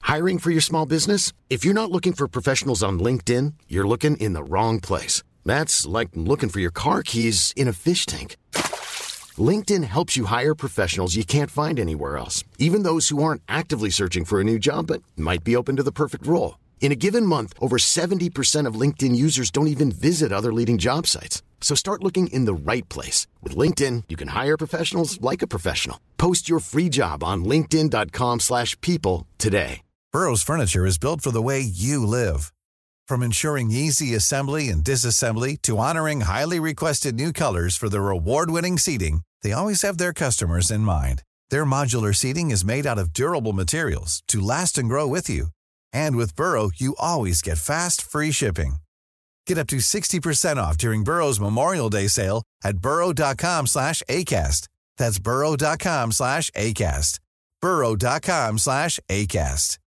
Hiring for your small business? If you're not looking for professionals on LinkedIn, you're looking in the wrong place. That's like looking for your car keys in a fish tank. LinkedIn helps you hire professionals you can't find anywhere else, even those who aren't actively searching for a new job but might be open to the perfect role. In a given month, over 70% of LinkedIn users don't even visit other leading job sites. So start looking in the right place. With LinkedIn, you can hire professionals like a professional. Post your free job on linkedin.com/people today. Burrow's furniture is built for the way you live. From ensuring easy assembly and disassembly to honoring highly requested new colors for their award-winning seating, they always have their customers in mind. Their modular seating is made out of durable materials to last and grow with you. And with Burrow, you always get fast, free shipping. Get up to 60% off during Burrow's Memorial Day sale at burrow.com/ACAST. That's burrow.com/ACAST. burrow.com/ACAST.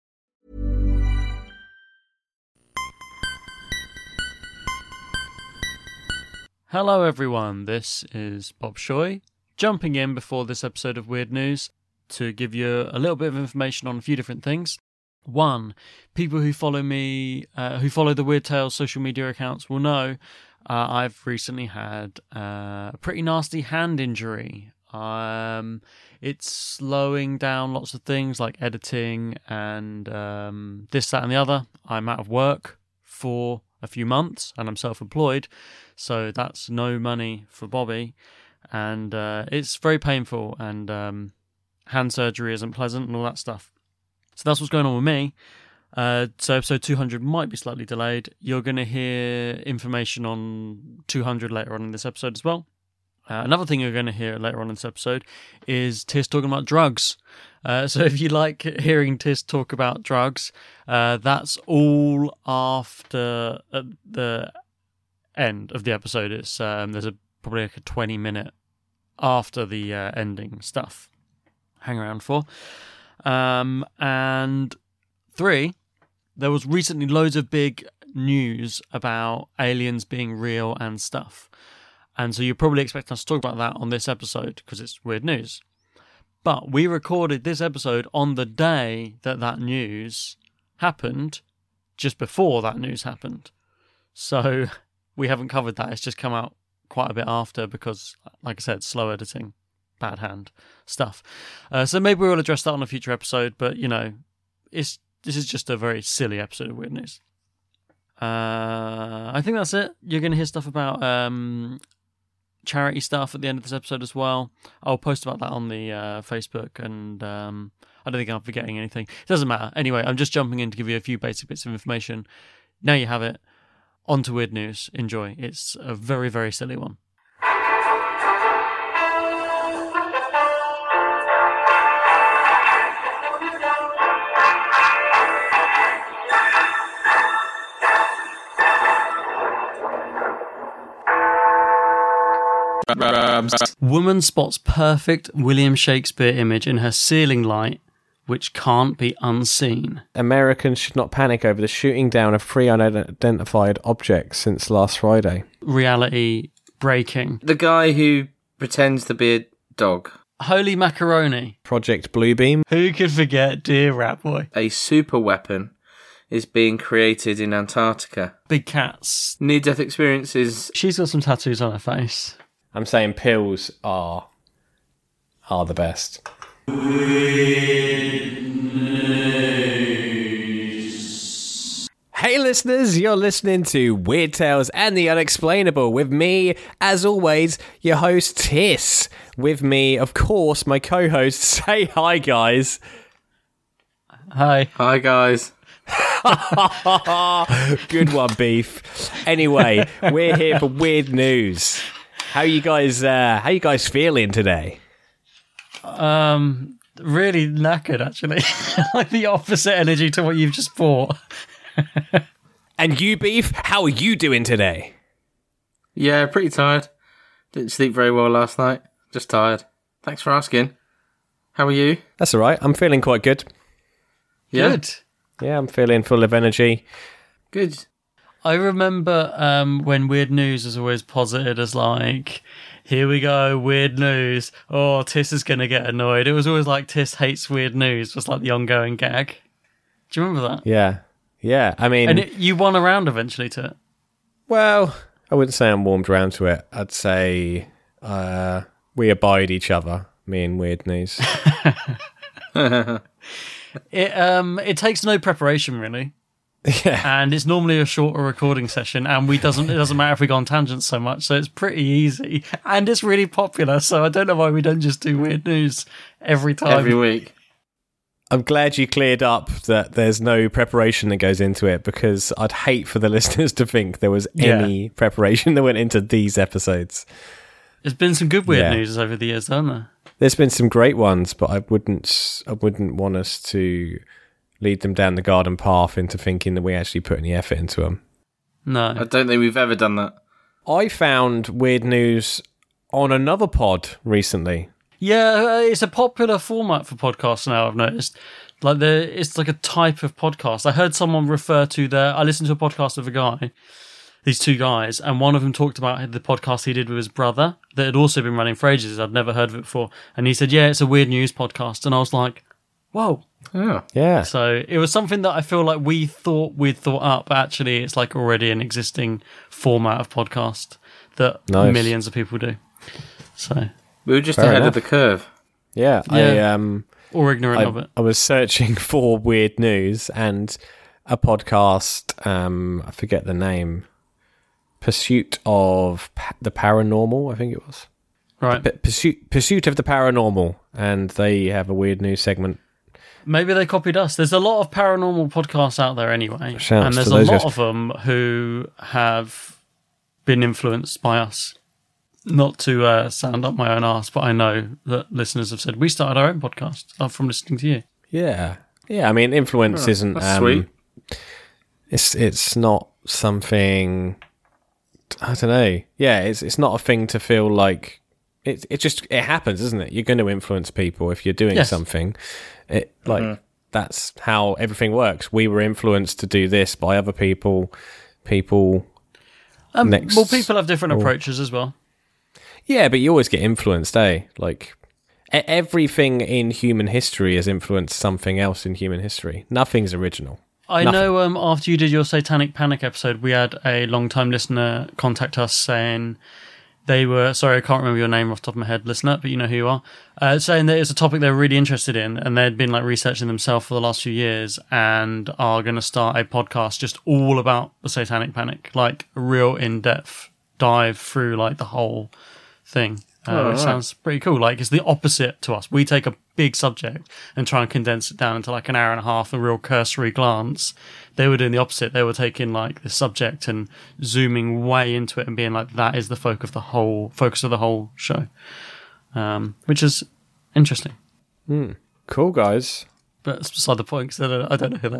Hello everyone, this is Bob Shoy, jumping in before this episode of Weird News to give you a little bit of information on a few different things. One, people who follow me, who follow the Weird Tales social media accounts will know I've recently had a pretty nasty hand injury. It's slowing down lots of things like editing and this, that and the other. I'm out of work for a few months and I'm self-employed, so that's no money for Bobby, and it's very painful, and hand surgery isn't pleasant and all that stuff. So that's what's going on with me. So episode 200 might be slightly delayed. You're going to hear information on 200 later on in this episode as well. Another thing you're going to hear later on in this episode is Tis talking about drugs. So if you like hearing Tis talk about drugs, that's all after the end of the episode. It's there's probably like a 20-minute after the ending stuff. Hang around for. And 3, there was recently loads of big news about aliens being real and stuff. And so you're probably expecting us to talk about that on this episode because it's weird news. But we recorded this episode on the day that news happened, just before that news happened. So we haven't covered that. It's just come out quite a bit after because, like I said, slow editing. Bad hand stuff. So maybe we'll address that on a future episode, but you know, this is just a very silly episode of Weird News. I think that's it. You're going to hear stuff about charity stuff at the end of this episode as well. I'll post about that on the Facebook, and I don't think I'm forgetting anything. It doesn't matter. Anyway, I'm just jumping in to give you a few basic bits of information. Now you have it. On to Weird News. Enjoy. It's a very, very silly one. Woman spots perfect William Shakespeare image in her ceiling light, which can't be unseen. Americans should not panic over the shooting down of 3 unidentified objects since last Friday. Reality breaking. The guy who pretends to be a dog. Holy macaroni. Project Bluebeam. Who could forget Dear Rat Boy? A super weapon is being created in Antarctica. Big cats. Near-death experiences. She's got some tattoos on her face. I'm saying pills are the best. Hey listeners, you're listening to Weird Tales and the Unexplainable with me, as always, your host Tis. With me, of course, my co-host. Say hi, guys. Hi. Hi, guys. Good one, Beef. Anyway, we're here for Weird News. How you guys feeling today? Really knackered, actually. Like the opposite energy to what you've just bought. And you, Beef, how are you doing today? Yeah, pretty tired. Didn't sleep very well last night. Just tired. Thanks for asking. How are you? That's all right. I'm feeling quite good. Yeah? Good. Yeah, I'm feeling full of energy. Good. I remember when Weird News was always posited as like, here we go, weird news. Oh, Tis is going to get annoyed. It was always like Tis hates weird news, was like the ongoing gag. Do you remember that? Yeah. I mean, And you won a round eventually to it. well, I wouldn't say I'm warmed around to it. I'd say we abide each other, me and Weird News. It takes no preparation really, Yeah. and it's normally a shorter recording session, and it doesn't matter if we go on tangents so much, so it's pretty easy, and it's really popular. So I don't know why we don't just do Weird News every time. Every week. I'm glad you cleared up that there's no preparation that goes into it, because I'd hate for the listeners to think there was any preparation that went into these episodes. There's been some good Weird Yeah. News over the years, haven't there? There's been some great ones, but I wouldn't want us to lead them down the garden path into thinking that we actually put any effort into them. No. I don't think we've ever done that. I found Weird News on another pod recently. Yeah, it's a popular format for podcasts now, I've noticed. It's like a type of podcast. I heard someone refer to I listened to a podcast of a guy, these two guys, and one of them talked about the podcast he did with his brother that had also been running for ages. I'd never heard of it before. And he said, yeah, it's a Weird News podcast. And I was like, whoa. Oh. Yeah. So it was something that I feel like we'd thought up, but actually it's like already an existing format of podcast that Nice. millions of people do. So, We were just Fair ahead enough. of the curve. Yeah. Yeah. or ignorant of it. I was searching for Weird News and a podcast, I forget the name, Pursuit of the Paranormal, I think it was. Right. Pursuit of the Paranormal, and they have a Weird News segment. Maybe they copied us. There's a lot of paranormal podcasts out there anyway. Shouts and there's to a those lot guys. of them who have been influenced by us. Not to sound up my own arse, but I know that listeners have said, we started our own podcast from listening to you. Yeah. I mean, influence isn't that's sweet. It's not something. I don't know. Yeah, it's not a thing to feel like it happens, isn't it? You're going to influence people if you're doing Yes. something. That's how everything works. We were influenced to do this by other people. People next. Well, people have different approaches as well. Yeah, but you always get influenced, eh? Like everything in human history has influenced something else in human history. Nothing's original. I Nothing. know after you did your Satanic Panic episode, we had a long-time listener contact us saying they were, sorry, I can't remember your name off the top of my head, listener, but you know who you are, saying that it's a topic they were really interested in and they'd been like researching themselves for the last few years and are going to start a podcast just all about the Satanic Panic, like a real in-depth dive through like the whole thing. Which sounds pretty cool. Like, it's the opposite to us. We take a big subject and try and condense it down into like an hour and a half, a real cursory glance. They were doing the opposite. They were taking like the subject and zooming way into it and being like, that is the focus of the whole show. Which is interesting. Cool, guys. But it's beside the point because I don't know who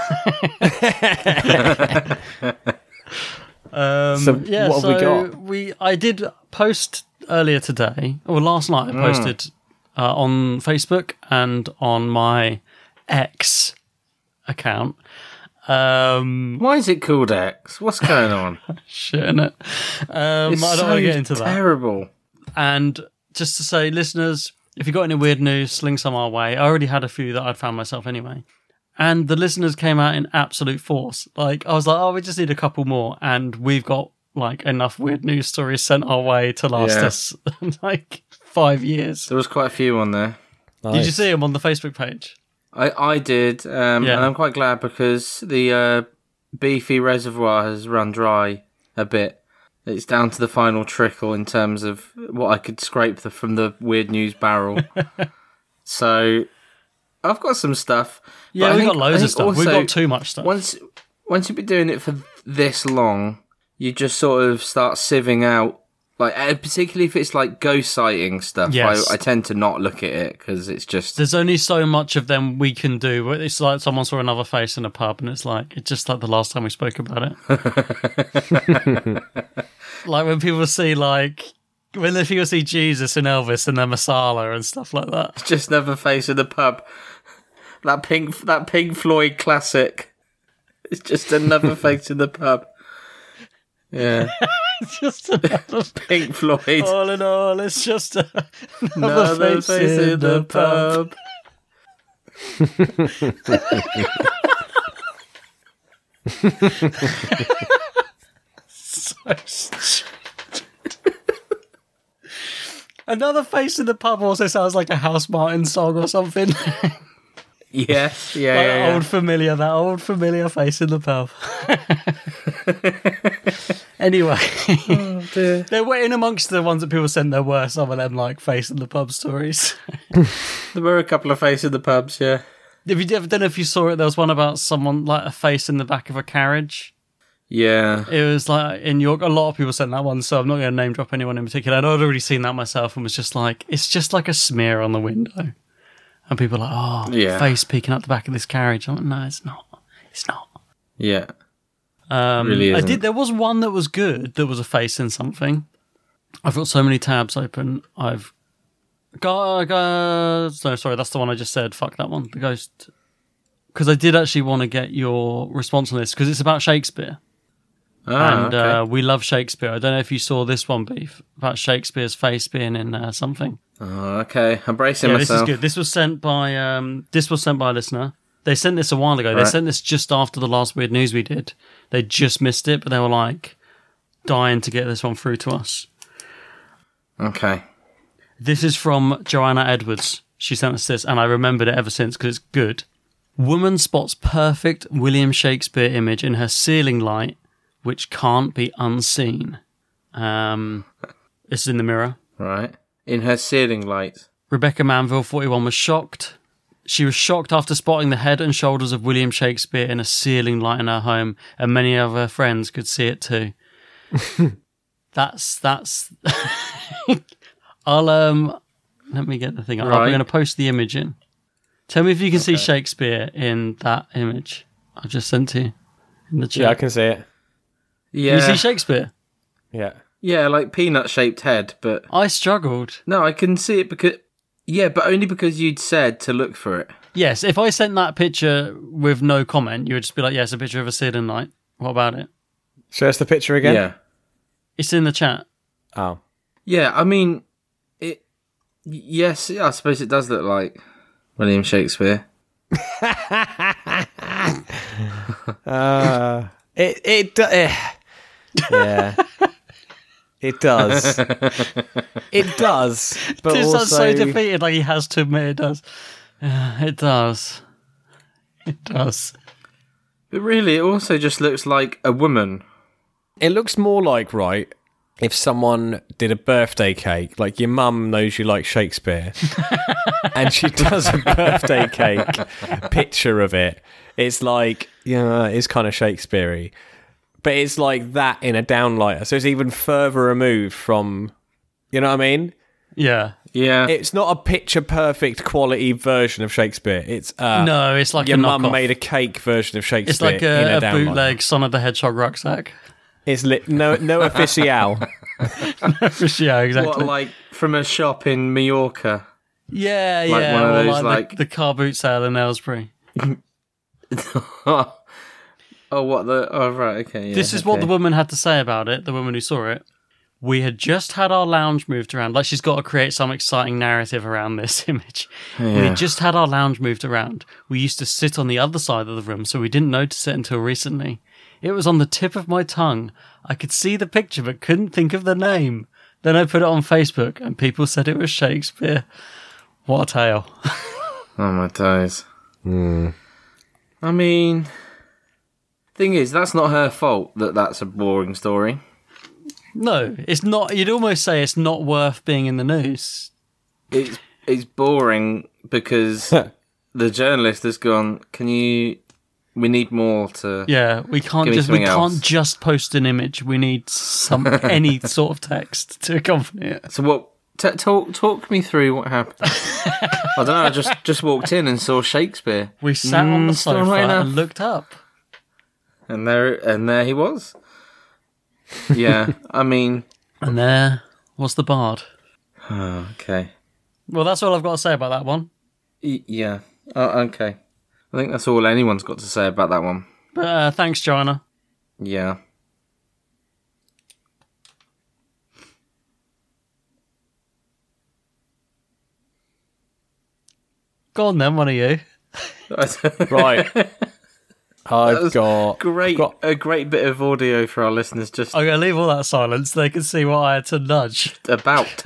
they are. So what have we got? I did post earlier today, or last night I posted on Facebook and on my X account. Why is it called X? What's going on? Shit, innit? I don't It's want so to get into that. terrible. And just to say, listeners, if you got any weird news, sling some our way. I already had a few that I'd found myself anyway. And the listeners came out in absolute force. Like, I was like, oh, we just need a couple more. And we've got, like, enough weird news stories sent our way to last us, like, 5 years. There was quite a few on there. Did you Nice. see them on the Facebook page? I did, and I'm quite glad because the beefy reservoir has run dry a bit. It's down to the final trickle in terms of what I could scrape from the weird news barrel. So I've got some stuff. Yeah, but we've got loads of stuff. We've also, got too much stuff. Once you've been doing it for this long, you just sort of start sieving out, like particularly if it's like ghost sighting stuff. Yes. I tend to not look at it because it's just There's only so much of them we can do. It's like someone saw another face in a pub, and it's just like the last time we spoke about it. Like when people see people see Jesus and Elvis and their Masala and stuff like that. just another face in the pub. That Pink Floyd classic. It's just another face in the pub. Yeah, It's just another, Pink Floyd. all in all, it's just another Another face in the pub. So stupid. Another Face in the Pub also sounds like a House Martin song or something. Yes, yeah. Old familiar, that old familiar Face in the Pub. Anyway, they were in amongst the ones that people sent. There were some of them like Face in the Pub stories. There were a couple of Face in the Pubs, yeah. If you don't know if you saw it, there was one about someone like a face in the back of a carriage. Yeah. It was like in York. A lot of people sent that one, so I'm not going to name drop anyone in particular. I'd already seen that myself and was just like, it's just like a smear on the window. And people are like, face peeking out the back of this carriage. I'm like, no, it's not. It's not. Yeah. Really isn't. There was one that was good. That was a face in something. I've got so many tabs open. I've got. No, sorry, that's the one I just said. Fuck that one. The ghost. Because I did actually want to get your response on this because it's about Shakespeare. Okay. We love Shakespeare. I don't know if you saw this one, Beef, about Shakespeare's face being in something. Oh, okay. I'm bracing myself. This is good. This was sent by a listener. They sent this a while ago. They sent this just after the last Weird News we did. They just missed it, but they were like dying to get this one through to us. Okay. This is from Joanna Edwards. She sent us this, and I remembered it ever since because it's good. Woman spots perfect William Shakespeare image in her ceiling light, which can't be unseen. This is in the Mirror. Right. In her ceiling light. Rebecca Manville, 41, was shocked. She was shocked after spotting the head and shoulders of William Shakespeare in a ceiling light in her home, and many of her friends could see it too. That's. I'll let me get the thing up. Right. I'm going to post the image in. Tell me if you can see Shakespeare in that image I've just sent to you in the chat. Yeah, I can see it. Yeah. Can you see Shakespeare? Yeah. Yeah, like peanut-shaped head, but... I struggled. No, I can see it because... Yeah, but only because you'd said to look for it. Yes, if I sent that picture with no comment, you would just be like, yes, a picture of a ceiling light. What about it? Show us the picture again? Yeah. It's in the chat. Oh. Yeah, I mean... Yes, I suppose it does look like William Shakespeare. Yeah. It does. It does. But This also... sounds so defeated, like he has to admit it does. It does. It does. But really, it also just looks like a woman. It looks more like, right, if someone did a birthday cake, like your mum knows you like Shakespeare, and she does a birthday cake picture of it. It's like, yeah, it's kind of Shakespeare-y. But it's like that in a downlighter. So it's even further removed from, you know what I mean? Yeah. Yeah. It's not a picture-perfect quality version of Shakespeare. It's no, it's like your a mum knockoff. made a cake version of Shakespeare. It's like in a downlighter. bootleg Sonic the Hedgehog rucksack. It's no official. Yeah, exactly. What, like from a shop in Mallorca? Yeah, Like yeah. one of or those, like the car boot sale in Aylesbury. Oh, what the... Oh, right, okay. Yeah, This is what the woman had to say about it, the woman who saw it. We had just had our lounge moved around. Like, she's got to create some exciting narrative around this image. We had just had our lounge moved around. We used to sit on the other side of the room, so we didn't notice it until recently. It was on the tip of my tongue. I could see the picture, but couldn't think of the name. Then I put it on Facebook, and people said it was Shakespeare. What a tale. Oh, my days. I mean... Thing is, that's not her fault that that's a boring story. No, it's not. You'd almost say it's not worth being in the news. It's boring because the journalist has gone, we need more to... Yeah, we can't just post an image. We need any sort of text to accompany it. So what... Talk me through what happened. I don't know, I just walked in and saw Shakespeare. We sat on the sofa and looked up. And there he was. Yeah, I mean... And there was the bard. Oh, okay. Well, that's all I've got to say about that one. Yeah. Oh, okay. I think that's all anyone's got to say about that one. But thanks, Joanna. Yeah. Go on then, one of you. Right. I've got a great bit of audio for our listeners. Just I'm going to leave all that silence. They can see what I had to nudge. I've got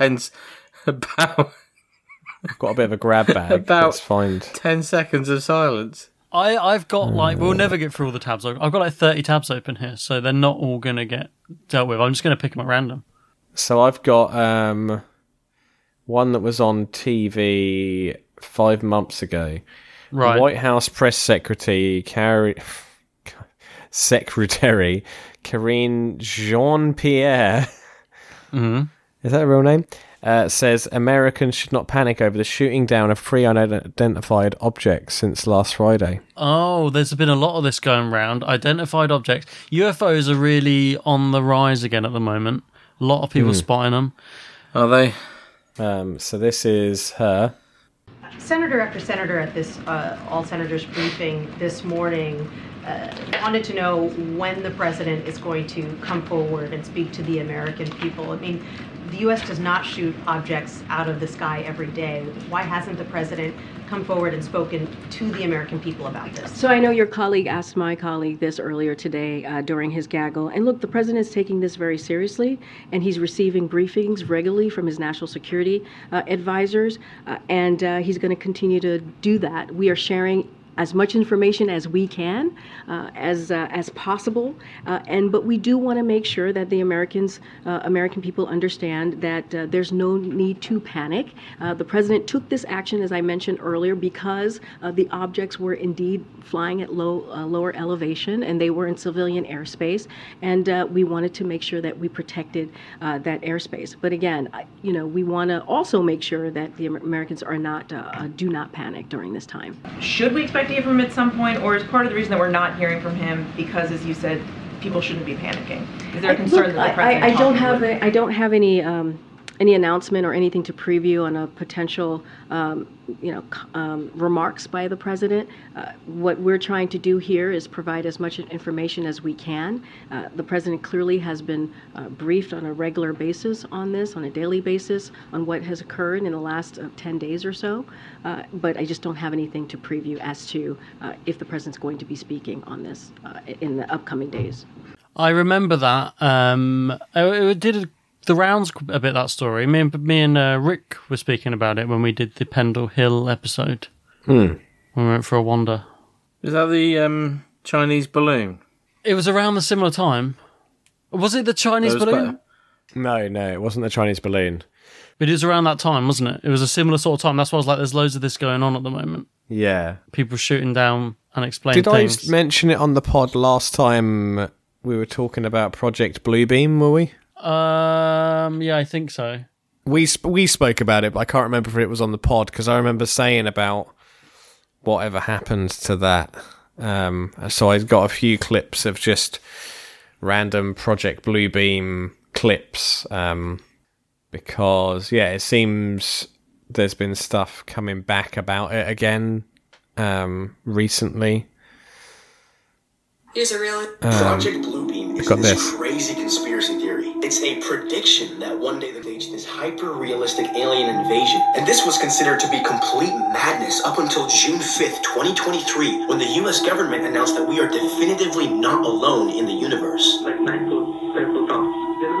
a bit of a grab bag. About Let's find 10 seconds of silence. I've got we'll never get through all the tabs. I've got like 30 tabs open here, so they're not all going to get dealt with. I'm just going to pick them at random. So I've got one that was on TV 5 months ago. Right. White House press secretary Karine Jean-Pierre. Mm-hmm. Is that a real name? Says Americans should not panic over the shooting down of 3 unidentified objects since last Friday. Oh, there's been a lot of this going around. Identified objects. UFOs are really on the rise again at the moment. A lot of people spotting them. Are they? So this is her. Senator after senator at this all senators briefing this morning wanted to know when the president is going to come forward and speak to the American people. I mean, the U.S. does not shoot objects out of the sky every day. Why hasn't the president come forward and spoken to the American people about this? So I know your colleague asked my colleague this earlier today during his gaggle. And look, the president is taking this very seriously, and he's receiving briefings regularly from his national security advisors, and he's going to continue to do that. We are sharing as much information as we can, as possible, but we do want to make sure that the American people understand that there's no need to panic. The president took this action, as I mentioned earlier, because the objects were indeed flying at lower elevation, and they were in civilian airspace, and we wanted to make sure that we protected that airspace. But again, we want to also make sure that the Americans are not do not panic during this time. Should we expect to hear from him at some point, or is part of the reason that we're not hearing from him because, as you said, people shouldn't be panicking? Is there a concern that the president? I don't have any announcement or anything to preview on a potential remarks by the president. What we're trying to do here is provide as much information as we can. The president clearly has been briefed on a regular basis on this, on a daily basis, on what has occurred in the last 10 days or so. But I just don't have anything to preview as to if the president's going to be speaking on this in the upcoming days. I remember that. It did the rounds a bit, that story. Me and Rick were speaking about it when we did the Pendle Hill episode. When we went for a wander. Is that the Chinese balloon? It was around the similar time. Was it the Chinese balloon? No, it wasn't the Chinese balloon. But it was around that time, wasn't it? It was a similar sort of time. That's why I was like, there's loads of this going on at the moment. Yeah. People shooting down unexplained things. Did I mention it on the pod last time we were talking about Project Bluebeam, were we? Yeah, I think so. We spoke about it, but I can't remember if it was on the pod, because I remember saying about whatever happened to that. So I got a few clips of just random Project Bluebeam clips, because it seems there's been stuff coming back about it again recently. Here's a real Project Bluebeam is this crazy conspiracy theory. It's a prediction that one day they'll stage this hyper-realistic alien invasion. And this was considered to be complete madness up until June 5th, 2023, when the US government announced that we are definitively not alone in the universe. Like 9 foot tall.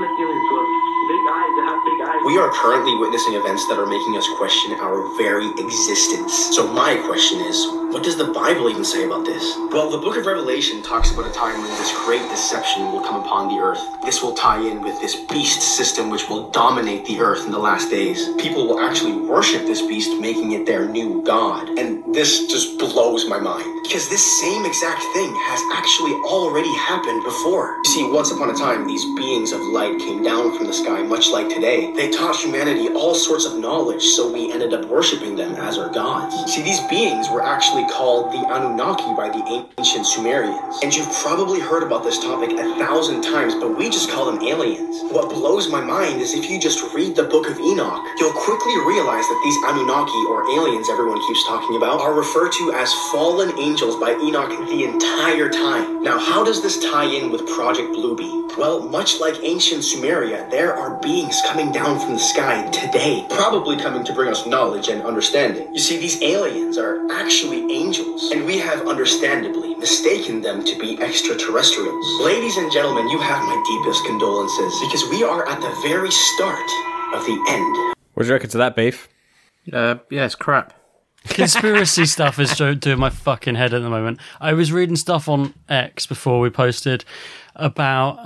We are currently witnessing events that are making us question our very existence. So my question is, what does the Bible even say about this? Well, the book of Revelation talks about a time when this great deception will come upon the earth. This will tie in with this beast system which will dominate the earth in the last days. People will actually worship this beast, making it their new god. And this just blows my mind, because this same exact thing has actually already happened before. You see, once upon a time, these beings of light came down from the sky, much like today. They taught humanity all sorts of knowledge, so we ended up worshiping them as our gods. See, these beings were actually called the Anunnaki by the ancient Sumerians. And you've probably heard about this topic 1,000 times, but we just call them aliens. What blows my mind is if you just read the Book of Enoch, you'll quickly realize that these Anunnaki, or aliens everyone keeps talking about, are referred to as fallen angels by Enoch the entire time. Now, how does this tie in with Project Bluebeam? Well, much like ancient Sumeria, there are beings coming down from the sky today, probably coming to bring us knowledge and understanding. You see, these aliens are actually angels, and we have understandably mistaken them to be extraterrestrials. Ladies and gentlemen, you have my deepest condolences, because we are at the very start of the end. What do you reckon to that, Beef? Yeah, it's crap. Conspiracy stuff is doing my fucking head at the moment. I was reading stuff on X before we posted about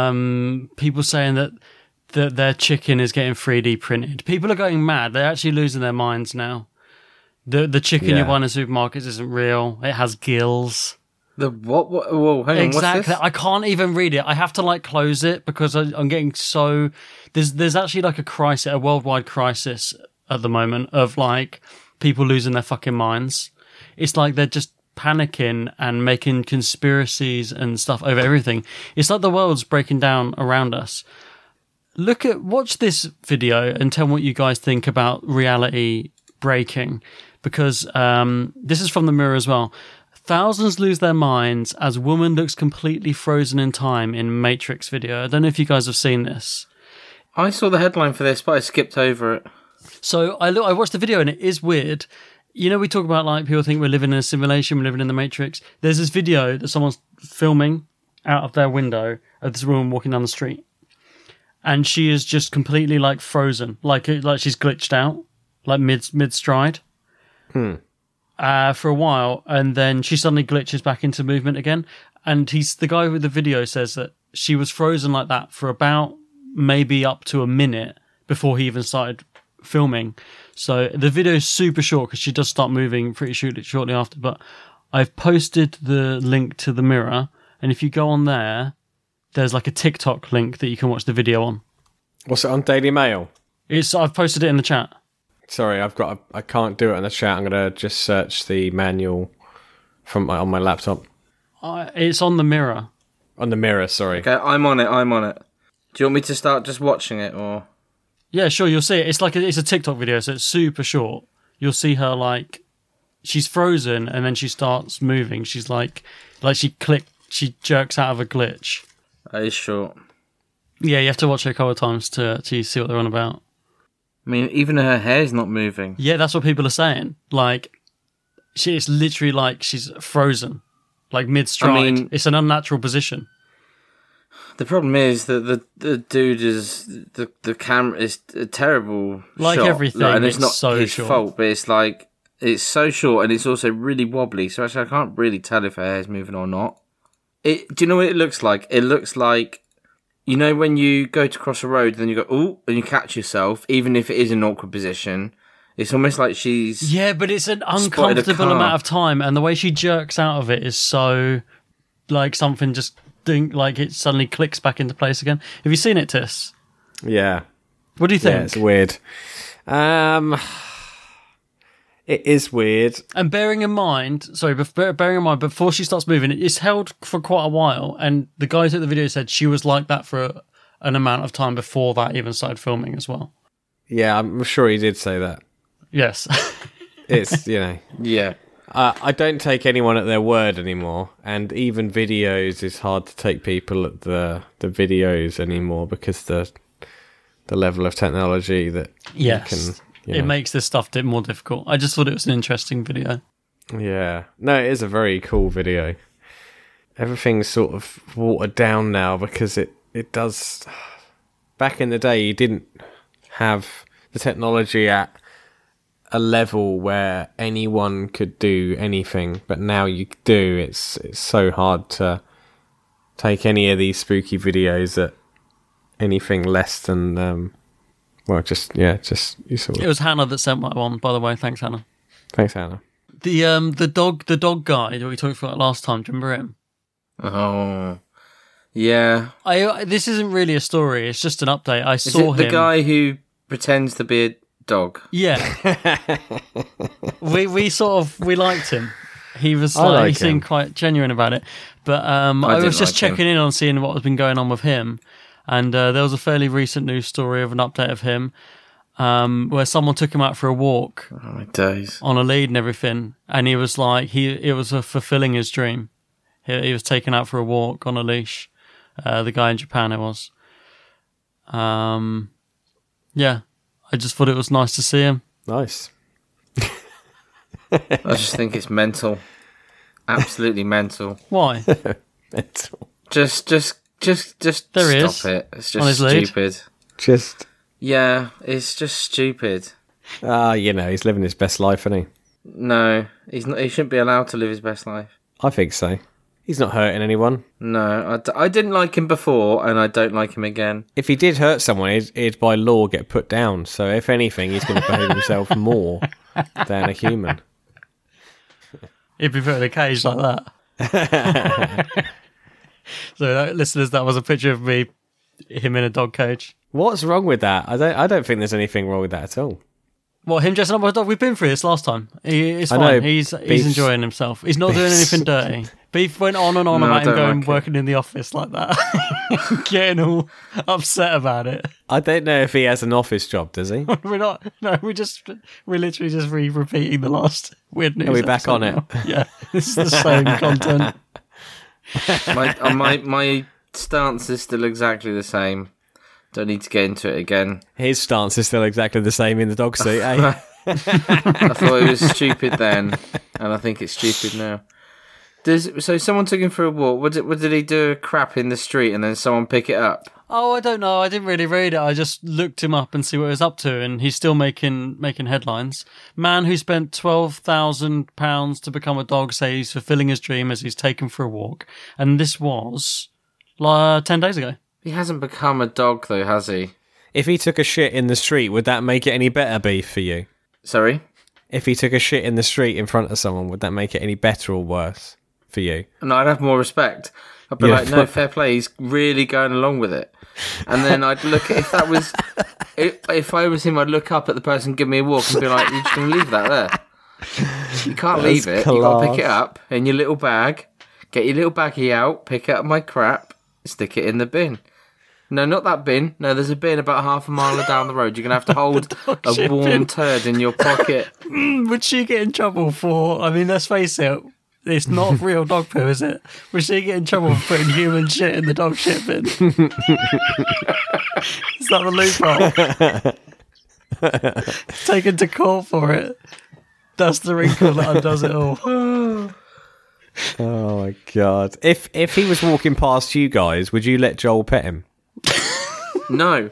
people saying that their chicken is getting 3D printed. People are going mad. They're actually losing their minds now. The chicken you buy in the supermarkets isn't real. It has gills. The what? Whoa, hang on. Exactly. What's this? I can't even read it. I have to close it because I'm getting so. There's actually a worldwide crisis at the moment of people losing their fucking minds. It's like they're just panicking and making conspiracies and stuff over everything. It's like the world's breaking down around us. Watch this video and tell me what you guys think about reality breaking, because this is from the Mirror as well. Thousands lose their minds as woman looks completely frozen in time in Matrix video. I don't know if you guys have seen this. I saw the headline for this, but I skipped over it. So I watched the video and it is weird. You know, we talk about people think we're living in a simulation, we're living in the Matrix. There's this video that someone's filming out of their window of this woman walking down the street. And she is just completely frozen, like she's glitched out, mid stride, for a while, and then she suddenly glitches back into movement again. And the guy with the video says that she was frozen like that for about maybe up to a minute before he even started filming. So the video is super short because she does start moving pretty shortly after. But I've posted the link to the Mirror, and if you go on there, there's a TikTok link that you can watch the video on. What's it on Daily Mail? I've posted it in the chat. Sorry, I can't do it in the chat. I'm gonna just search the manual on my laptop. It's on the Mirror. On the Mirror, sorry. Okay, I'm on it. Do you want me to start just watching it, or? Yeah, sure. You'll see it. It's a TikTok video, so it's super short. You'll see her she's frozen, and then she starts moving. She's she jerks out of a glitch. That is short. Yeah, you have to watch it a couple of times to see what they're on about. I mean, even her hair's not moving. Yeah, that's what people are saying. It's literally she's frozen, mid-stride. I mean, it's an unnatural position. The problem is that the dude is the camera is a terrible shot. Everything, and it's not so his short. fault, but it's so short and it's also really wobbly. So actually, I can't really tell if her hair's moving or not. Do you know what it looks like? It looks like, you know, when you go to cross a road, then you go, ooh, and you catch yourself, even if it is an awkward position. It's almost like she's... Yeah, but it's an uncomfortable amount of time, and the way she jerks out of it is so... something just... it suddenly clicks back into place again. Have you seen it, Tiss? Yeah. What do you think? Yeah, it's weird. It is weird. And bearing in mind, before she starts moving, it's held for quite a while, and the guy who took the video said she was like that for an amount of time before that even started filming as well. Yeah, I'm sure he did say that. Yes. It's, Yeah. I don't take anyone at their word anymore, and even videos, it's hard to take people at the videos anymore because the level of technology that you can... It makes this stuff more difficult. I just thought it was an interesting video. Yeah. No, it is a very cool video. Everything's sort of watered down now because it does... Back in the day, you didn't have the technology at a level where anyone could do anything, but now you do. It's so hard to take any of these spooky videos at anything less than... It was Hannah that sent my one, by the way. Thanks, Hannah. Thanks, Hannah. The dog guy that we talked about last time. Do you remember him? Oh, yeah. This isn't really a story. It's just an update. I saw him. The guy who pretends to be a dog. Yeah. we liked him. He was he seemed quite genuine about it. But I was just checking in on seeing what has been going on with him. And there was a fairly recent news story of an update of him where someone took him out for a walk on a lead and everything. And he was it was fulfilling his dream. He was taken out for a walk on a leash. The guy in Japan it was. Yeah, I just thought it was nice to see him. Nice. I just think it's mental. Absolutely mental. Why? Mental. Just There stop it. It's just stupid. Yeah, it's just stupid. He's living his best life, isn't he? No, he's not. He shouldn't be allowed to live his best life. I think so. He's not hurting anyone. No, I didn't like him before, and I don't like him again. If he did hurt someone, he'd by law get put down. So if anything, he's going to behave himself more than a human. He'd be put in a cage like that. So, listeners, that was a picture of him in a dog cage. What's wrong with that? I don't think there's anything wrong with that at all. What, him dressing up as a dog? We've been through this last time. It's fine. He's enjoying himself. He's not doing anything dirty. Beef went on and on about him going working in the office like that. Getting all upset about it. I don't know if he has an office job, does he? We're not. No, we're literally just repeating the last weird news. Are we back on now. it? Yeah, this is the same content. My stance is still exactly the same. Don't need to get into it again. His stance is still exactly the same in the dog suit, eh? I thought it was stupid then, and I think it's stupid now. So someone took him for a walk. What did he do? Crap in the street, and then someone pick it up? Oh, I don't know. I didn't really read it. I just looked him up and see what he was up to, and he's still making headlines. Man who spent £12,000 to become a dog says he's fulfilling his dream as he's taken for a walk, and this was 10 days ago. He hasn't become a dog, though, has he? If he took a shit in the street, would that make it any better, Beef, for you? Sorry? If he took a shit in the street in front of someone, would that make it any better or worse for you? No, I'd have more respect. I'd be like, no, fair play, he's really going along with it. And then I'd look at, if I was him, I'd look up at the person giving me a walk and be like, you're just going to leave that there. You can't leave it. You've got to pick it up in your little bag, get your little baggie out, pick up my crap, stick it in the bin. No, not that bin. No, there's a bin about half a mile down the road. You're going to have to hold a warm turd in your pocket. Would she get in trouble for... I mean, let's face it. It's not real dog poo, is it? Would she get in trouble for putting human shit in the dog shit bin? Is that the loophole? Taken to court for it. That's the wrinkle that undoes it all. Oh, my God. If he was walking past you guys, would you let Joel pet him? No.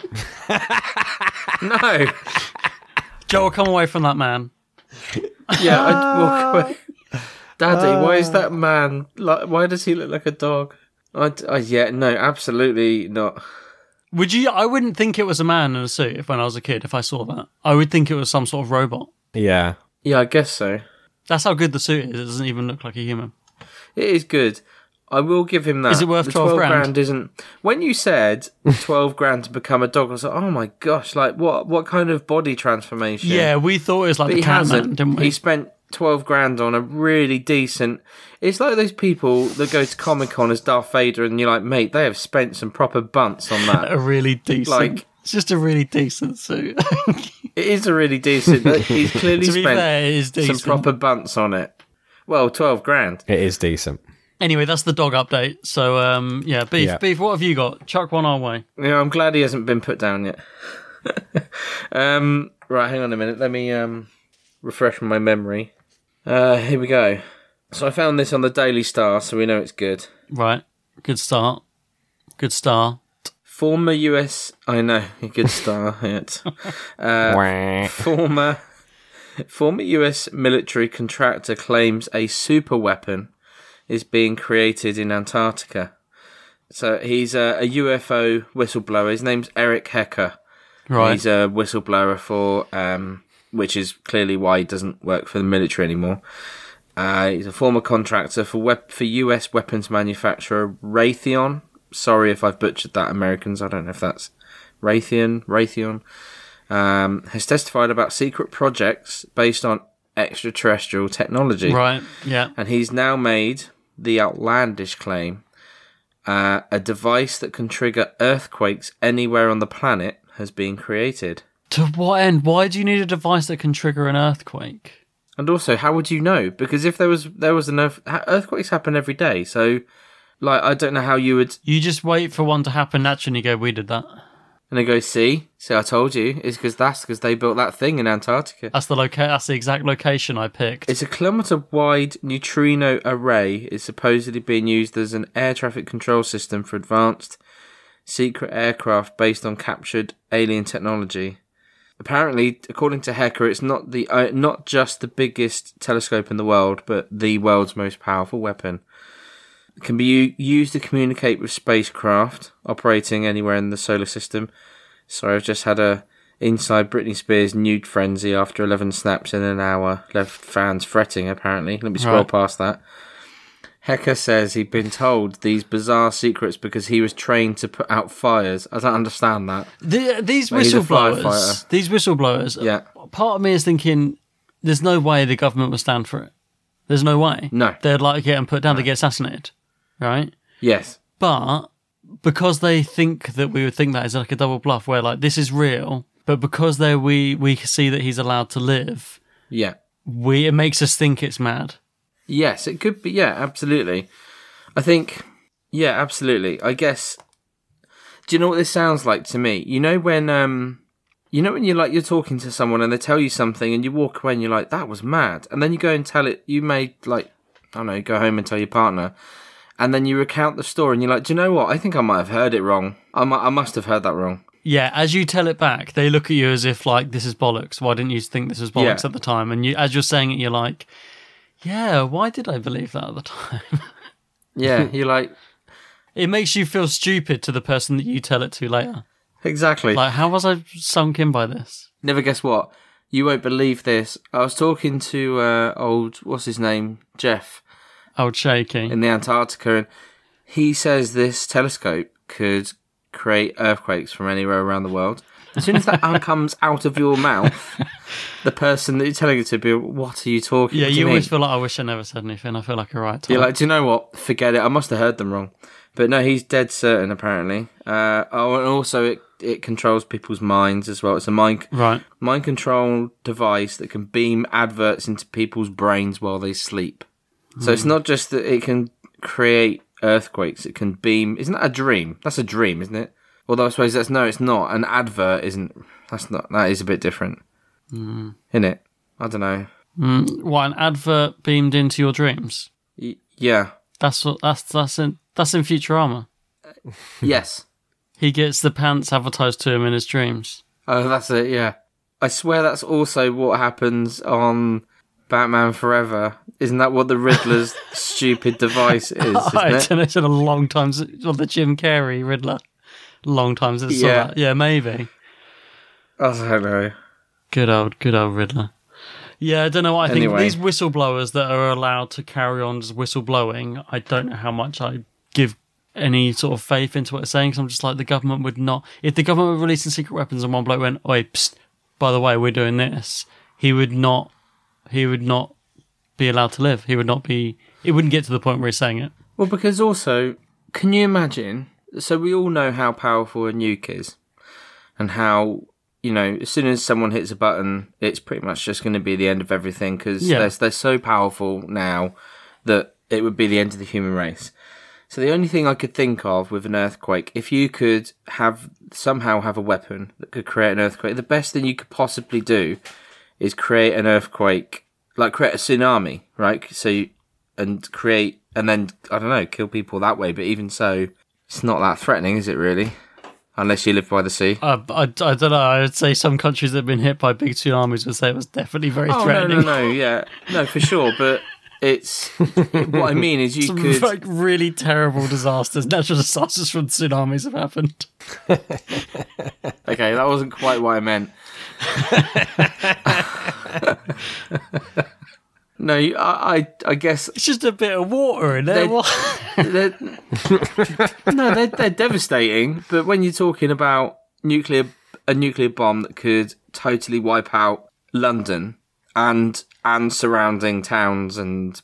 No. Joel, come away from that man. Yeah, I'd walk away. Daddy, why is that man like? Why does he look like a dog? No, absolutely not. Would you? I wouldn't think it was a man in a suit when I was a kid. If I saw that, I would think it was some sort of robot. Yeah. Yeah, I guess so. That's how good the suit is. It doesn't even look like a human. It is good. I will give him that. Is it worth 12 grand? Isn't. When you said 12 grand to become a dog, I was like, oh my gosh, like what kind of body transformation? Yeah, we thought it was like but the Catman, didn't we? He spent 12 grand on a really decent... It's like those people that go to Comic-Con as Darth Vader and you're like, mate, they have spent some proper bunts on that. A really decent... It's just a really decent suit. It is a really decent... He's clearly spent some proper bunts on it. Well, 12 grand. It is decent. Anyway, that's the dog update. So, Beef, what have you got? Chuck one our way. Yeah, I'm glad he hasn't been put down yet. Right, hang on a minute. Let me refresh my memory. Here we go. So I found this on the Daily Star, so we know it's good. Right. Good start. Good star. Former US... I know, a good star. Former US military contractor claims a super weapon is being created in Antarctica. So he's a UFO whistleblower. His name's Eric Hecker. Right. He's a whistleblower for... which is clearly why he doesn't work for the military anymore. He's a former contractor for US weapons manufacturer Raytheon. Sorry if I've butchered that, Americans. I don't know if that's Raytheon. Has testified about secret projects based on extraterrestrial technology. Right, yeah. And he's now made the outlandish claim a device that can trigger earthquakes anywhere on the planet has been created. To what end? Why do you need a device that can trigger an earthquake? And also, how would you know? Because if there was an earthquakes happen every day, so like I don't know how you would. You just wait for one to happen naturally and you go, we did that. And they go, see, I told you. It's because they built that thing in Antarctica. That's the exact location I picked. It's a kilometre-wide neutrino array. It's supposedly being used as an air traffic control system for advanced secret aircraft based on captured alien technology. Apparently, according to Hecker, it's not just the biggest telescope in the world, but the world's most powerful weapon. It can be used to communicate with spacecraft operating anywhere in the solar system. Sorry, I've just had a inside Britney Spears nude frenzy after 11 snaps in an hour. Left fans fretting, apparently. Let me scroll past that. Hecker says he'd been told these bizarre secrets because he was trained to put out fires. I don't understand that. These whistleblowers, yeah. Part of me is thinking there's no way the government would stand for it. There's no way. No. They'd like get them put down to get assassinated. Right? Yes. But because they think that we would think that is like a double bluff where like this is real, but because we see that he's allowed to live, yeah, it makes us think it's mad. Yes, it could be. Yeah, absolutely. I think, yeah, absolutely. I guess. Do you know what this sounds like to me? You know when you're talking to someone and they tell you something and you walk away and you're like, that was mad, and then you go and tell it. You may go home and tell your partner. And then you recount the story and you're like, do you know what? I think I might have heard it wrong. I must have heard that wrong. Yeah, as you tell it back, they look at you as if, like, this is bollocks. Why didn't you think this was bollocks at the time? And as you're saying it, you're like, yeah, why did I believe that at the time? Yeah, you're like... It makes you feel stupid to the person that you tell it to later. Exactly. Like, how was I sunk in by this? Never guess what? You won't believe this. I was talking to what's his name? Jeff. Old Shaky. In the Antarctica, and he says this telescope could create earthquakes from anywhere around the world. As soon as that comes out of your mouth, the person that you're telling it to be, what are you talking to me? Yeah, you always feel like, I wish I never said anything. I feel like a right time. You're like, do you know what? Forget it. I must have heard them wrong. But no, he's dead certain, apparently. And also it controls people's minds as well. It's a mind control device that can beam adverts into people's brains while they sleep. So it's not just that it can create earthquakes, it can beam... Isn't that a dream? That's a dream, isn't it? Although I suppose it's not. An advert isn't... That is a bit different. Isn't it? I don't know. What, an advert beamed into your dreams? Yeah. That's in Futurama. Yes. He gets the pants advertised to him in his dreams. Oh, that's it, yeah. I swear that's also what happens on... Batman Forever. Isn't that what the Riddler's stupid device is? I don't know, it's been a long time since the Jim Carrey Riddler. Long time since I saw that. Yeah, maybe. I don't know. Good old Riddler. Yeah, I don't know what I think. These whistleblowers that are allowed to carry on as whistleblowing, I don't know how much I give any sort of faith into what they're saying, because I'm just like, the government would not... If the government were releasing secret weapons and one bloke went, oi, psst, by the way, we're doing this, he would not be allowed to live. He would not be... It wouldn't get to the point where he's saying it. Well, because also, can you imagine... So we all know how powerful a nuke is. And how, as soon as someone hits a button, it's pretty much just going to be the end of everything. Because they're so powerful now that it would be the end of the human race. So the only thing I could think of with an earthquake, if you could somehow have a weapon that could create an earthquake, the best thing you could possibly do is create an earthquake, like create a tsunami, right? And then, I don't know, kill people that way. But even so, it's not that threatening, is it really? Unless you live by the sea. I don't know. I would say some countries that have been hit by big tsunamis would say it was definitely very threatening. No, yeah. No, for sure. But it's... what I mean is you could... like really terrible disasters, natural disasters from tsunamis have happened. Okay, that wasn't quite what I meant. No, I guess it's just a bit of water in there. They're devastating. But when you're talking about a nuclear bomb that could totally wipe out London and surrounding towns and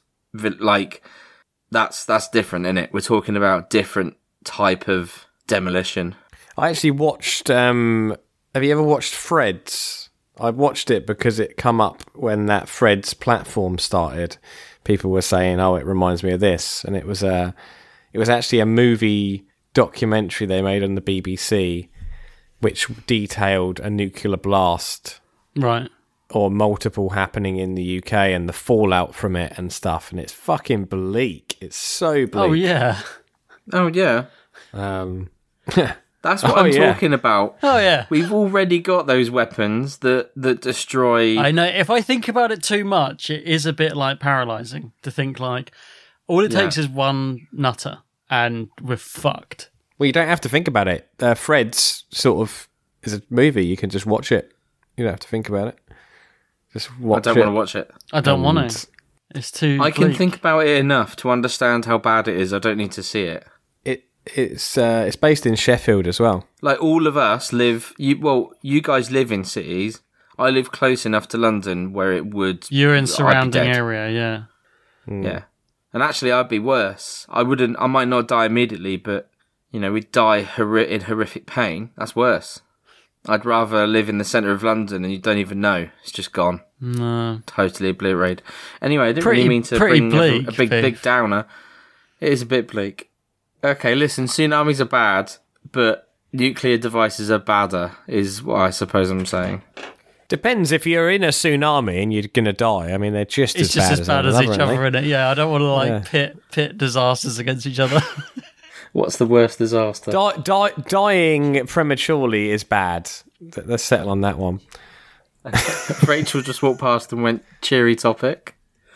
that's different, isn't it? We're talking about different type of demolition. I actually watched. Have you ever watched Freds? I watched it because it come up when that Freds platform started. People were saying, "Oh, it reminds me of this," and it was actually a movie documentary they made on the BBC which detailed a nuclear blast. Right. Or multiple happening in the UK and the fallout from it and stuff. And it's fucking bleak. It's so bleak. Oh, yeah. Oh, yeah. That's what I'm talking about. Oh, yeah. We've already got those weapons that destroy... I know. If I think about it too much, it is a bit like paralysing to think like, all it takes is one nutter and we're fucked. Well, you don't have to think about it. Fred's sort of is a movie. You can just watch it. You don't have to think about it. Just watch I don't want to watch it. I don't want to. It's too I can bleak. think about it enough to understand how bad it is. I don't need to see it. It's based in Sheffield as well. Like, all of us live... You guys live in cities. I live close enough to London where it would... You're in surrounding area, yeah. Yeah. And actually, I'd be worse. I might not die immediately, but, we'd die in horrific pain. That's worse. I'd rather live in the centre of London and you don't even know. It's just gone. No. Totally obliterated. Anyway, I didn't really mean to bring bleak, a big downer. It is a bit bleak. Okay, listen, tsunamis are bad, but nuclear devices are badder, is what I suppose I'm saying. Depends if you're in a tsunami and you're going to die. I mean, they're just as bad as each other, isn't it? Yeah, I don't want to pit disasters against each other. What's the worst disaster? Dying prematurely is bad. Let's settle on that one. Rachel just walked past and went, cheery topic.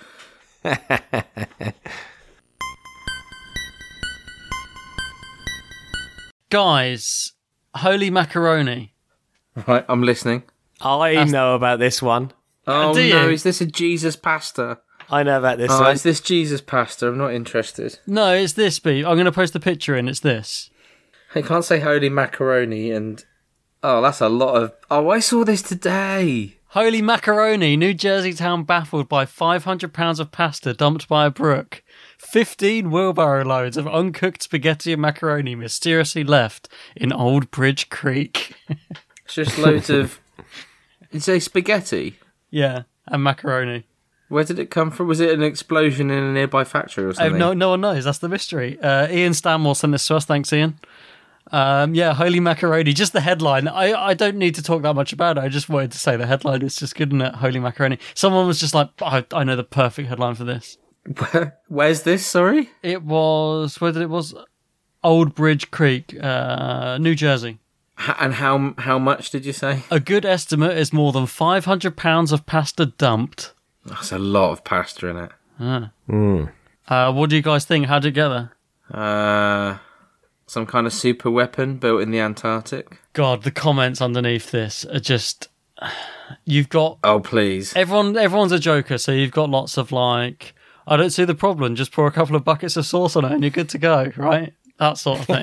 Guys, holy macaroni. Right, I'm listening. I know about this one. Oh no, is this a Jesus pasta? I know about this one. Is this Jesus pasta? I'm not interested. No, it's this, Beef. I'm going to post the picture in. It's this. I can't say holy macaroni and... Oh, that's a lot of... Oh, I saw this today. Holy macaroni. New Jersey town baffled by 500 pounds of pasta dumped by a brook. 15 wheelbarrow loads of uncooked spaghetti and macaroni mysteriously left in Old Bridge Creek. It's just loads of... Did you say spaghetti? Yeah, and macaroni. Where did it come from? Was it an explosion in a nearby factory or something? No one knows. That's the mystery. Ian Stanmore sent this to us. Thanks, Ian. Holy macaroni. Just the headline. I don't need to talk that much about it. I just wanted to say the headline is just good, isn't it? Holy macaroni. Someone was just like, I know the perfect headline for this. Where's this? Sorry? It was Old Bridge Creek, New Jersey. And how much did you say? A good estimate is more than 500 pounds of pasta dumped. That's a lot of pasta in it. What do you guys think? How'd it get there? Some kind of super weapon built in the Antarctic. God, the comments underneath this are just... You've got... Oh, please. Everyone's a joker, so you've got lots of like... I don't see the problem, just pour a couple of buckets of sauce on it and you're good to go, right? That sort of thing.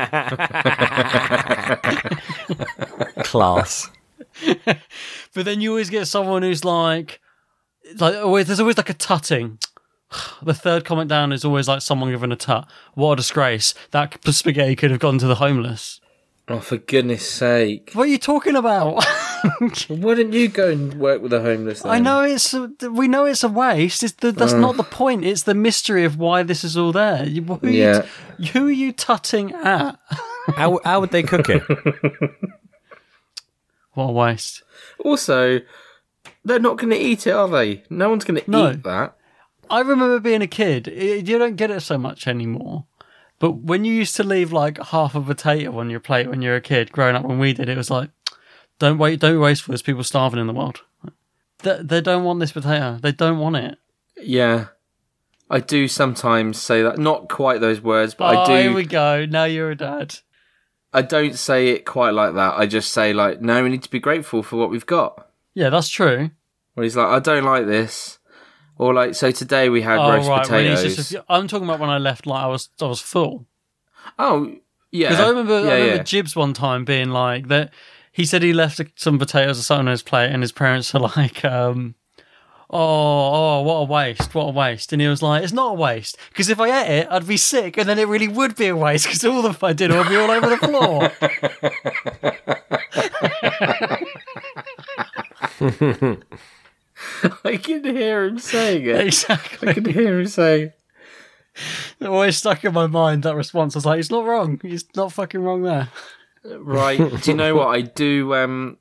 Class. But then you always get someone who's like there's always like a tutting. The third comment down is always like someone giving a tut. What a disgrace. That spaghetti could have gone to the homeless. Oh, for goodness sake. What are you talking about? Why didn't you go and work with the homeless then? I know we know it's a waste. That's not the point. It's the mystery of why this is all there. Who are you tutting at? How would they cook it? What a waste. Also, they're not going to eat it, are they? No one's going to eat that. I remember being a kid. You don't get it so much anymore. But when you used to leave like half a potato on your plate when you were a kid, growing up when we did, it was like, don't waste there's people starving in the world. They don't want this potato. They don't want it. Yeah. I do sometimes say that. Not quite those words, but I do. Here we go. Now you're a dad. I don't say it quite like that. I just say like, no, we need to be grateful for what we've got. Yeah, that's true. Where he's like, I don't like this. Or like, so today we had roast potatoes. I'm talking about when I left, like I was full. Oh, yeah. Because I remember Jibs one time being like that. He said he left some potatoes or something on his plate, and his parents are like, "Oh, what a waste!" And he was like, "It's not a waste because if I ate it, I'd be sick, and then it really would be a waste because all the dinner would be all over the floor." I can hear him saying it. Exactly. I can hear him saying. It always stuck in my mind, that response. I was like, he's not wrong. He's not fucking wrong there. Right. Do you know what I do?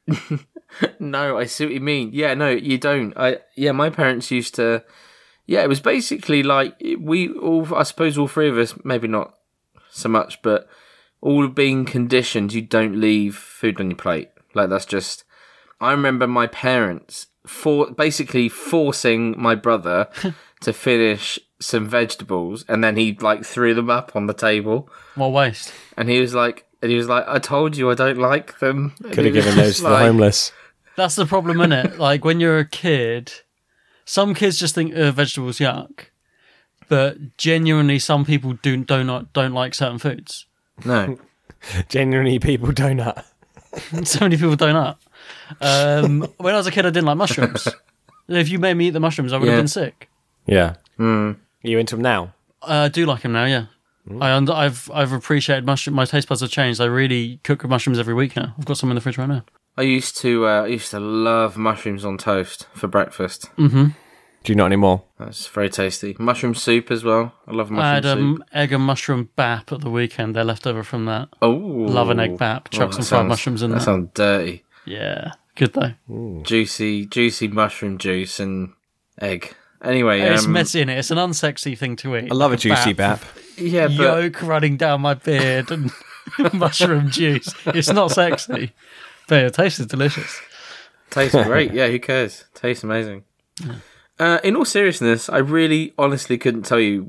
No, I see what you mean. Yeah, no, you don't. My parents used to. Yeah, it was basically like I suppose all three of us, maybe not so much, but all being conditioned, you don't leave food on your plate. Like, that's just. I remember my parents basically forcing my brother to finish some vegetables, and then he like threw them up on the table. What waste? And he was like, I told you I don't like them. Could have given those to the homeless. That's the problem, isn't it? Like, when you're a kid, some kids just think vegetables yuck, but genuinely some people don't like certain foods. No. Genuinely people donut. So many people donut. When I was a kid, I didn't like mushrooms. If you made me eat the mushrooms, I would have been sick. Yeah. Are you into them now? I do like them now, yeah. I've appreciated mushroom. My taste buds have changed. I really cook with mushrooms every week now. I've got some in the fridge right now. I used to love mushrooms on toast for breakfast. Mm-hmm. Do you not anymore? That's very tasty. Mushroom soup as well. I love mushroom soup. I had egg and mushroom bap at the weekend. They're left over from that. Oh, love an egg bap. Chuck some fried mushrooms in there. That sounds dirty. Yeah, good though. Ooh. Juicy mushroom juice and egg. Anyway, it's messy in it. It's an unsexy thing to eat. I love a juicy bap. Yeah, but yolk running down my beard and mushroom juice. It's not sexy, but it tastes delicious. Tastes great. Yeah, who cares? Tastes amazing. Yeah. In all seriousness, I really honestly couldn't tell you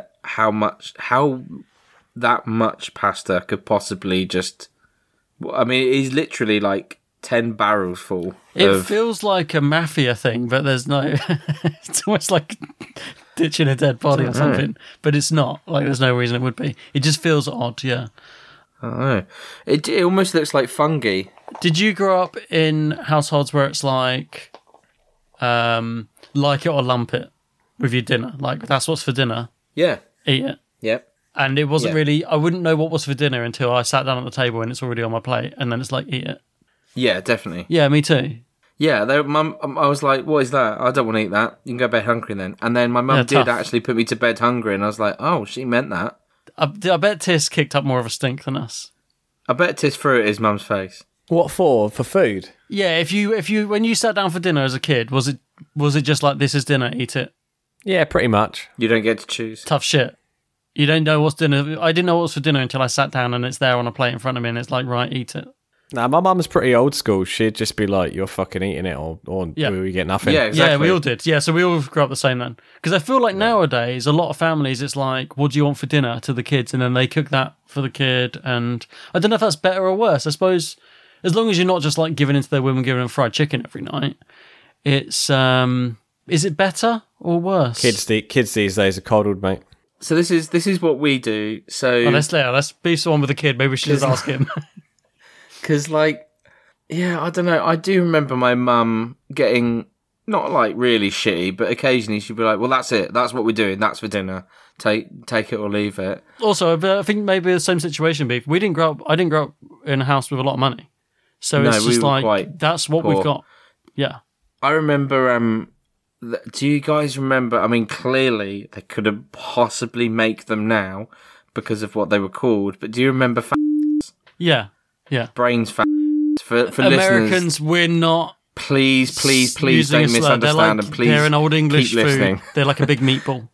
how that much pasta could possibly just. I mean, it is literally like 10 barrels full. It feels like a mafia thing, but there's no. It's almost like ditching a dead body or something, but it's not. Like, there's no reason it would be. It just feels odd, yeah. I don't know. It almost looks like fungi. Did you grow up in households where it's like it or lump it with your dinner? Like, that's what's for dinner. Yeah. Eat it. Yep. And it wasn't really. I wouldn't know what was for dinner until I sat down at the table and it's already on my plate, and then it's like, eat it. Yeah, definitely. Yeah, me too. Yeah, I was like, what is that? I don't want to eat that. You can go to bed hungry then. And then my mum did actually put me to bed hungry, and I was like, oh, she meant that. I bet Tis kicked up more of a stink than us. I bet Tis threw it at his mum's face. What for? For food? Yeah, if you when you sat down for dinner as a kid, was it just like, this is dinner, eat it? Yeah, pretty much. You don't get to choose. Tough shit. You don't know what's dinner. I didn't know what was for dinner until I sat down and it's there on a plate in front of me and it's like, right, eat it. Nah, my mum's pretty old school. She'd just be like, you're fucking eating it or we get nothing. Yeah, exactly. Yeah, we all did. Yeah, so we all grew up the same then. Because I feel like nowadays, a lot of families, it's like, what do you want for dinner to the kids? And then they cook that for the kid. And I don't know if that's better or worse. I suppose as long as you're not just like giving into their women, giving them fried chicken every night, it's, is it better or worse? Kids these days are coddled, mate. So this is what we do. So let's be someone with a kid. Maybe we should just ask him. Because, like, yeah, I don't know. I do remember my mum getting, not like really shitty, but occasionally she'd be like, well, that's it. That's what we're doing. That's for dinner. Take it or leave it. Also, I think maybe the same situation, Beef. I didn't grow up in a house with a lot of money. So it's just like, that's what we've got. Yeah. I remember, do you guys remember, I mean, clearly they could have possibly make them now because of what they were called, but do you remember Yeah. Yeah. Brains for Americans, listeners, we're not. Please don't misunderstand, and please they're an old English keep listening. Food. They're like a big meatball.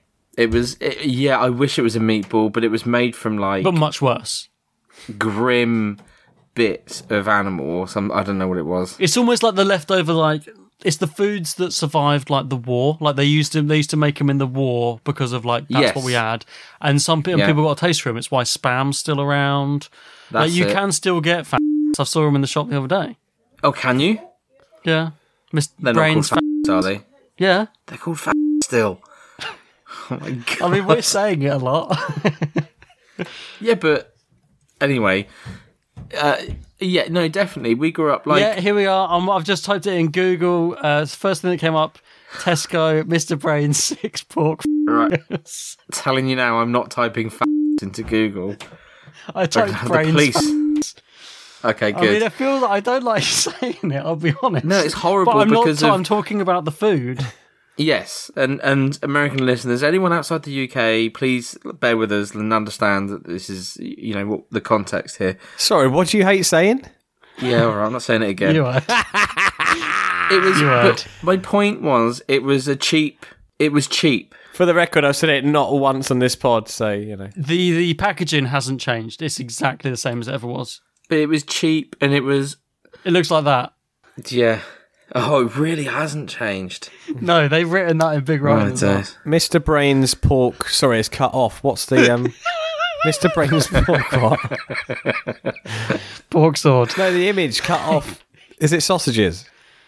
I wish it was a meatball, but it was made from like, but much worse, grim bits of animal or some. I don't know what it was. It's almost like the leftover, like it's the foods that survived like the war. Like they used to make them in the war because of like that's what we had, and some people got a taste for them. It's why spam's still around. Like you can still get fat. I saw them in the shop the other day. Oh, can you? Yeah. They're Brains not called fat, are they? Yeah. They're called fat still. Oh my god. I mean, we're saying it a lot. Yeah, but anyway. Yeah, no, definitely. We grew up like... Yeah, here we are. I've just typed it in Google. First thing that came up, Tesco, Mr. Brain's 6 pork. Right. Telling you now, I'm not typing fat into Google. I typed Brains. Police. Okay, good. I mean, I feel that I don't like saying it, I'll be honest. No, it's horrible but because I'm talking about the food. Yes, and American listeners, anyone outside the UK, please bear with us and understand that this is, what the context here. Sorry, what do you hate saying? Yeah, all right, I'm not saying it again. You would. It was. But my point was, it was cheap. For the record, I've said it not once on this pod, so The packaging hasn't changed. It's exactly the same as it ever was. But it was cheap, and it was. It looks like that. Yeah. Oh, it really hasn't changed. No, they've written that in big writing. Mr. Brain's pork. Sorry, it's cut off. What's the Mr. Brain's pork? What? Pork sword. No, the image cut off. Is it sausages?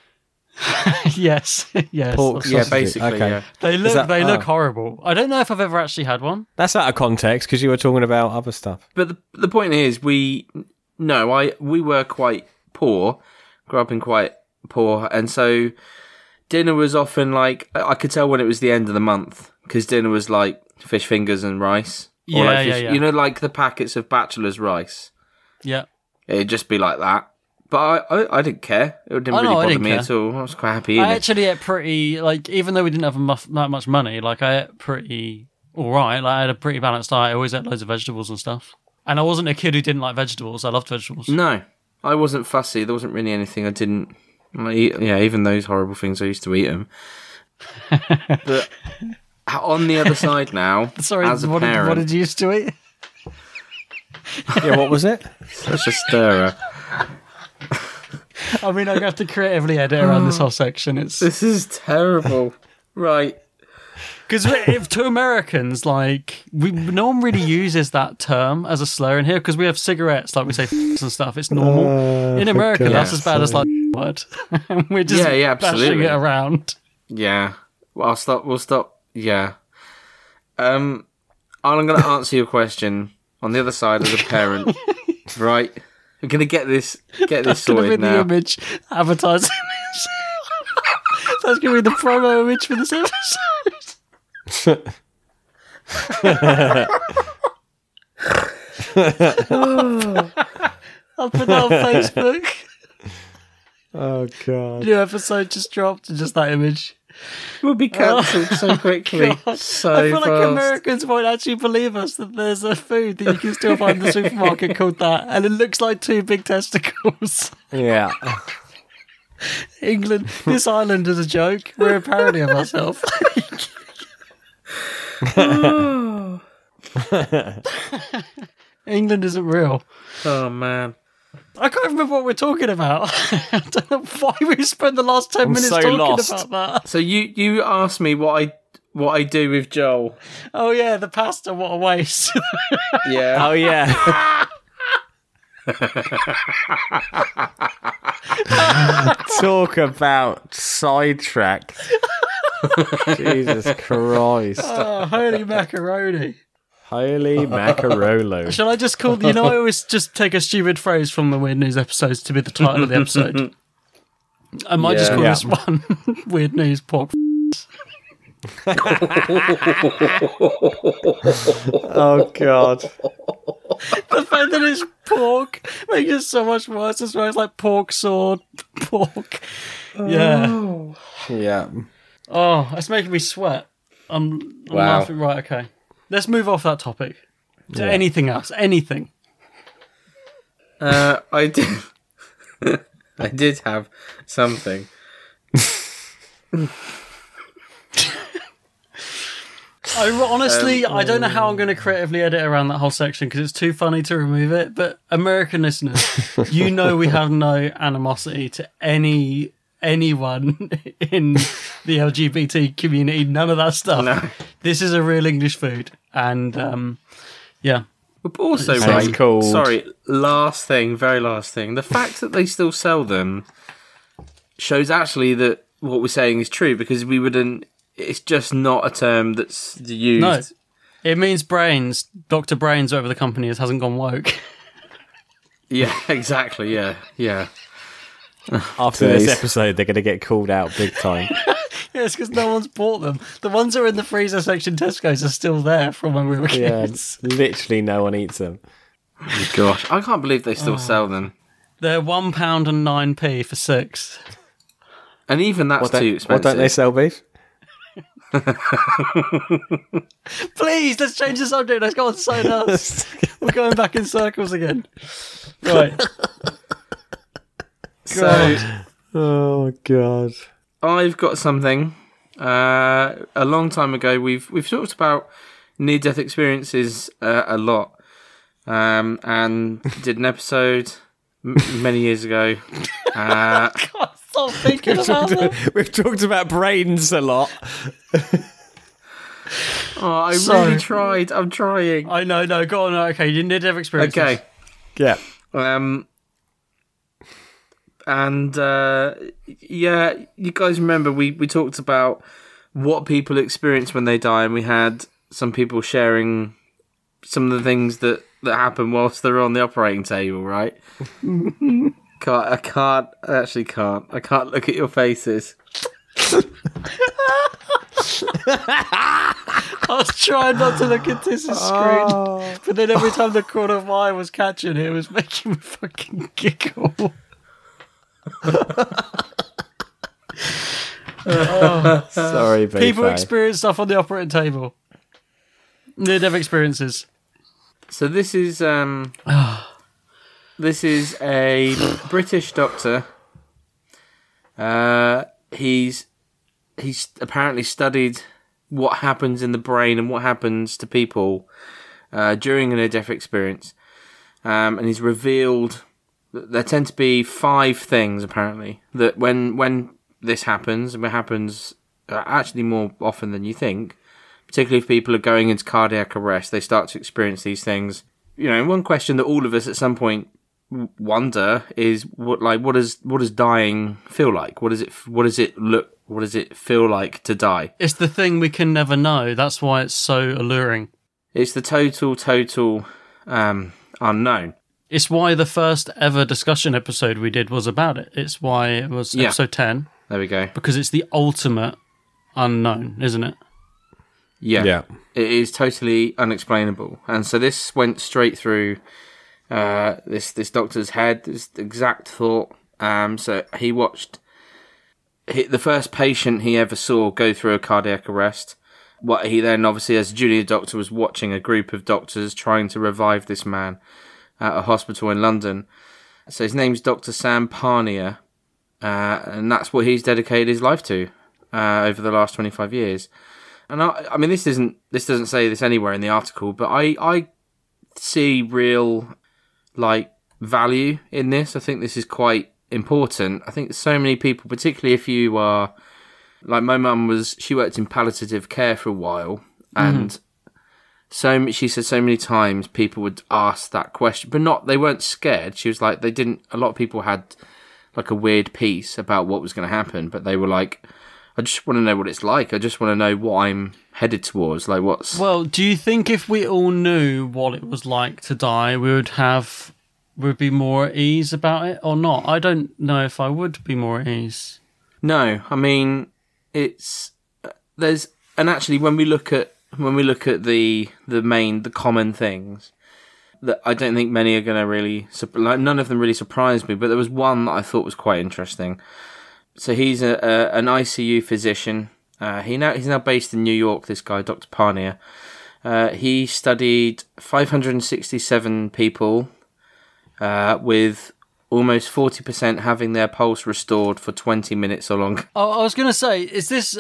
Yes. Pork, yeah, basically. Okay. Yeah. They look horrible. I don't know if I've ever actually had one. That's out of context because you were talking about other stuff. But the point is, we were quite poor, grew up in quite poor, and so dinner was often like, I could tell when it was the end of the month because dinner was like fish fingers and rice. Yeah. You know, like the packets of Bachelor's rice. Yeah. It'd just be like that. But I didn't care. It didn't really bother me at all. I was quite happy eating I actually ate pretty, even though we didn't have that much money, I ate pretty alright. I had a pretty balanced diet. I always ate loads of vegetables and stuff. And I wasn't a kid who didn't like vegetables. I loved vegetables. No, I wasn't fussy. There wasn't really anything I didn't eat. Yeah, even those horrible things, I used to eat them. But on the other side now, sorry, as a parent... what did you used to eat? Yeah, what was it? Such a stirrer. I mean, I'm going to have to creatively edit around this whole section. This is terrible. Right. Because to Americans, no one really uses that term as a slur in here because we have cigarettes, we say and stuff. It's normal. In America, that's as bad as word. We're just bashing it around. Yeah. Well, we'll stop. Yeah. I'm going to answer your question on the other side as a parent. Right. We're going to get this sorted now. That's going to be the image, advertising image. That's going to be the promo image for this episode. I'll put that on Facebook. Oh, God. New episode just dropped and just that image. We'll be cancelled so quickly. So I feel fast. like Americans won't actually believe us that there's a food that you can still find in the supermarket called that, and it looks like two big testicles. Yeah. England, this island is a joke. We're a parody of ourselves. England isn't real. Oh, man. I can't remember what we're talking about. I don't know why we spent the last 10 minutes talking about that. So you asked me what I do with Joel. Oh yeah, the pasta, what a waste. Yeah. Oh yeah. Talk about sidetrack. Jesus Christ. Oh, holy macaroni. Holy macarolo. Shall I just call... I always just take a stupid phrase from the Weird News episodes to be the title of the episode. I might just call this one Weird News Pork Oh, God. The fact that it's pork makes it so much worse as well. It's like pork sword, pork. Yeah. Yeah. Oh, it's making me sweat. I'm laughing. Right, okay. Let's move off that topic to anything else. Anything. I did have something. I don't know how I'm going to creatively edit around that whole section because it's too funny to remove it. But American listeners, we have no animosity to anyone in the LGBT community. None of that stuff. No. This is a real English food, and yeah. But also, right, sorry, very last thing. The fact that they still sell them shows actually that what we're saying is true because we wouldn't. It's just not a term that's used. No, it means brains. Dr. Brains, whatever the company is, hasn't gone woke. Yeah, exactly. Yeah. After this episode, they're going to get called out big time. Yes, because no one's bought them. The ones that are in the freezer section Tesco's are still there from when we were kids. Yeah, literally no one eats them. Oh, gosh, I can't believe they still sell them. They're £1.09 for 6. And even that's too expensive. What don't they sell beef? Please, let's change the subject. Let's go on to something else. We're going back in circles again. Right. Oh God. I've got something. A long time ago, we've talked about near-death experiences a lot, and did an episode many years ago. God, stop thinking about them. We've talked about brains a lot. I really tried. I'm trying. I know. No, go on. Okay, you did have experiences. Okay. Yeah. And you guys remember we talked about what people experience when they die, and we had some people sharing some of the things that happen whilst they're on the operating table, right? I can't look at your faces. I was trying not to look at this screen, but then every time the corner of my eye was catching it, it was making me fucking giggle. Sorry, baby. People experience stuff on the operating table. Near-death experiences. So this is a British doctor. He's apparently studied what happens in the brain and what happens to people during a near-death experience, and he's revealed that there tend to be 5 things apparently that when this happens, and it happens actually more often than you think, particularly if people are going into cardiac arrest, they start to experience these things. One question that all of us at some point wonder is what does dying feel like? What does it feel like to die? It's the thing we can never know. That's why it's so alluring. It's the total unknown. It's why the first ever discussion episode we did was about it. It's why it was episode 10. There we go. Because it's the ultimate unknown, isn't it? Yeah. It is totally unexplainable. And so this went straight through this doctor's head, this exact thought. So he watched the first patient he ever saw go through a cardiac arrest. What he then, obviously, as a junior doctor, was watching a group of doctors trying to revive this man at a hospital in London. So his name's Dr. Sam Parnia, and that's what he's dedicated his life to over the last 25 years. And I mean, this doesn't say this anywhere in the article, but I see real value in this. I think this is quite important. I think so many people, particularly if you are like my mum she worked in palliative care for a while, and she said so many times people would ask that question, but they weren't scared. She was like, a lot of people had like a weird piece about what was going to happen, but they were like, I just want to know what it's like. I just want to know what I'm headed towards. Well, do you think if we all knew what it was like to die, we'd be more at ease about it or not? I don't know if I would be more at ease. No, I mean, actually when we look at the common things, that I don't think many are going to really, none of them really surprised me, but there was one that I thought was quite interesting. So he's an ICU physician. He's now based in New York, this guy, Dr. Parnia. He studied 567 people with almost 40% having their pulse restored for 20 minutes or longer. Oh, I was going to say, is this...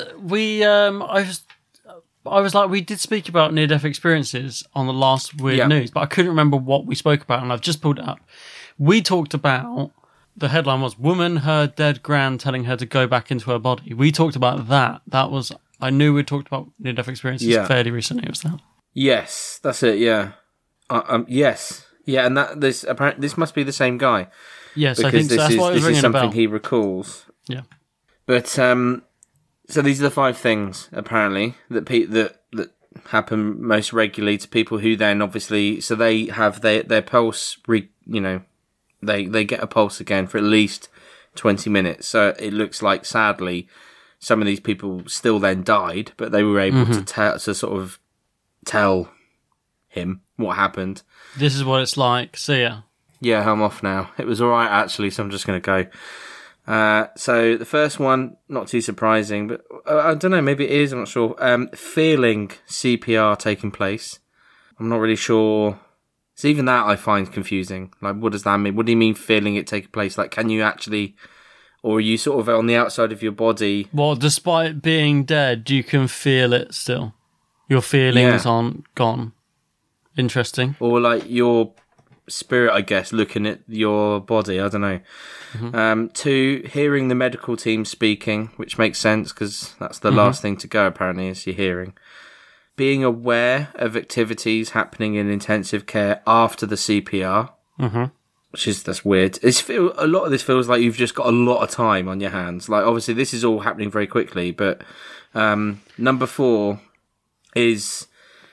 I was like, we did speak about near-death experiences on the last Weird News, but I couldn't remember what we spoke about, and I've just pulled it up. We talked about... The headline was, Woman Heard Dead Gran Telling Her to Go Back Into Her Body. We talked about that. That was... I knew we'd talked about near-death experiences fairly recently. Was that? Yes, that's it, yeah. Yes. Yeah, and this must be the same guy. Yes, I think so. That's why it was ringing a bell. This is something he recalls. Yeah. But, so these are the 5 things, apparently, that happen most regularly to people who then, obviously... So they have their pulse, They get a pulse again for at least 20 minutes. So it looks like, sadly, some of these people still then died, but they were able to sort of tell him what happened. This is what it's like. See ya. Yeah, I'm off now. It was all right, actually, so I'm just going to go. So the first one, not too surprising, but I don't know, maybe it is, I'm not sure. Feeling CPR taking place. I'm not really sure. So even that I find confusing. Like, what does that mean? What do you mean feeling it taking place? Like, can you actually, or are you sort of on the outside of your body? Well, despite being dead, you can feel it still. Your feelings aren't gone. Interesting. Or like your spirit, I guess, looking at your body. I don't know. Mm-hmm. 2, hearing the medical team speaking, which makes sense because that's the last thing to go, apparently, is your hearing. Being aware of activities happening in intensive care after the CPR, that's weird. A lot of this feels like you've just got a lot of time on your hands. Like, obviously, this is all happening very quickly, but number 4 is...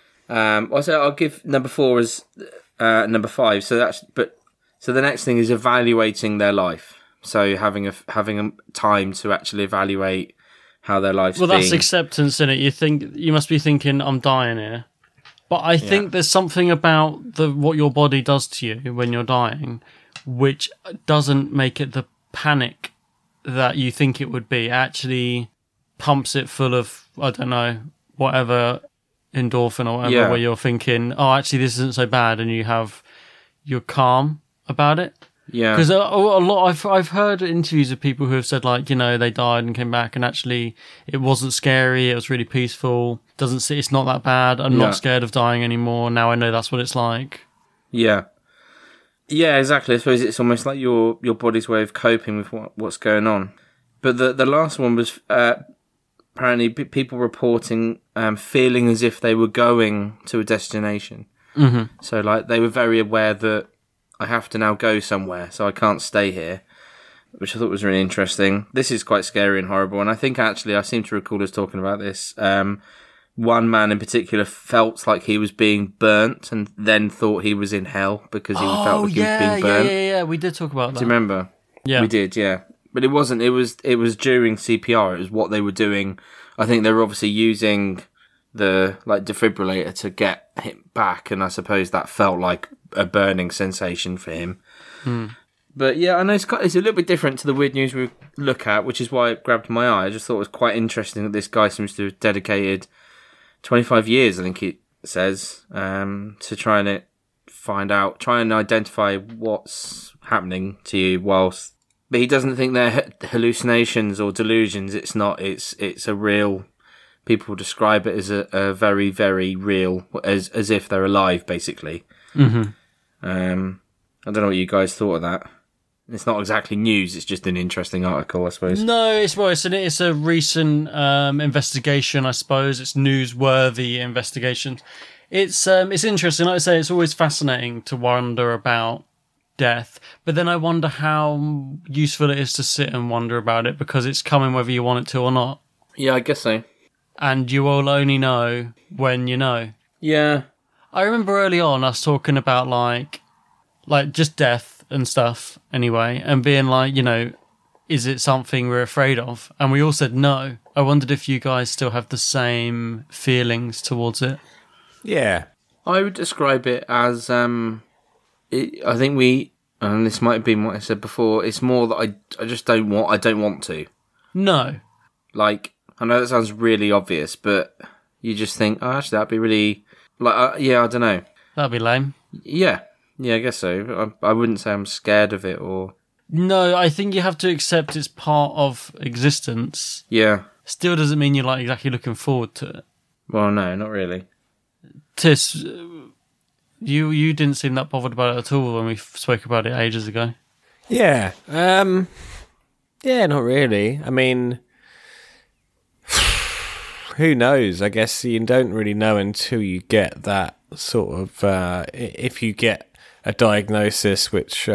I'll give number 4 as number 5. So the next thing is evaluating their life. So having a time to actually evaluate how their life's been. Well, that's acceptance, isn't it? You must be thinking, I'm dying here. But I think there's something about what your body does to you when you're dying, which doesn't make it the panic that you think it would be. It actually pumps it full of, I don't know, whatever endorphin or whatever, where you're thinking, oh, actually this isn't so bad, and you're calm about it. Yeah, because a lot I've heard interviews of people who have said, like, you know, they died and came back, and actually it wasn't scary. It was really peaceful. It's not that bad. I'm not scared of dying anymore. Now I know that's what it's like. Yeah, exactly. I suppose it's almost like your body's way of coping with what's going on. But the last one was apparently people reporting feeling as if they were going to a destination. Mm-hmm. So like they were very aware that I have to now go somewhere, so I can't stay here, which I thought was really interesting. This is quite scary and horrible, and I think actually I seem to recall us talking about this. One man in particular felt like he was being burnt and then thought he was in hell because he felt like he was being burnt. Yeah, we did talk about that. Do you remember? Yeah. We did, yeah. But it wasn't, it was during CPR, it was what they were doing. I think they were obviously using the defibrillator to get him back, and I suppose that felt like a burning sensation for him. But yeah, I know it's a little bit different to the weird news we look at, which is why it grabbed my eye. I just thought it was quite interesting that this guy seems to have dedicated 25 years, I think it says, to try and identify what's happening to you whilst. But he doesn't think they're hallucinations or delusions. It's not. It's a real. People describe it as a very, very real, as if they're alive, basically. Mm-hmm. I don't know what you guys thought of that. It's not exactly news. It's just an interesting article, I suppose. No, it's a recent investigation, I suppose. It's newsworthy investigation. It's interesting. Like I say, it's always fascinating to wonder about death, but then I wonder how useful it is to sit and wonder about it, because it's coming whether you want it to or not. Yeah, I guess so. And you will only know when you know. Yeah. I remember early on us talking about like just death and stuff anyway, and being like, you know, is it something we're afraid of? And we all said no. I wondered if you guys still have the same feelings towards it. Yeah. I would describe it as, I think and this might have been what I said before, it's more that I just don't want to. No. Like, I know that sounds really obvious, but you just think, oh, actually, that'd be really, I don't know. That'd be lame. Yeah, I guess so. I wouldn't say I'm scared of it or... No, I think you have to accept it's part of existence. Yeah. Still doesn't mean you're like exactly looking forward to it. Well, no, not really. Tis, you didn't seem that bothered about it at all when we spoke about it ages ago. Yeah. Yeah, not really. I mean, who knows? I guess you don't really know until you get that sort of... if you get a diagnosis which,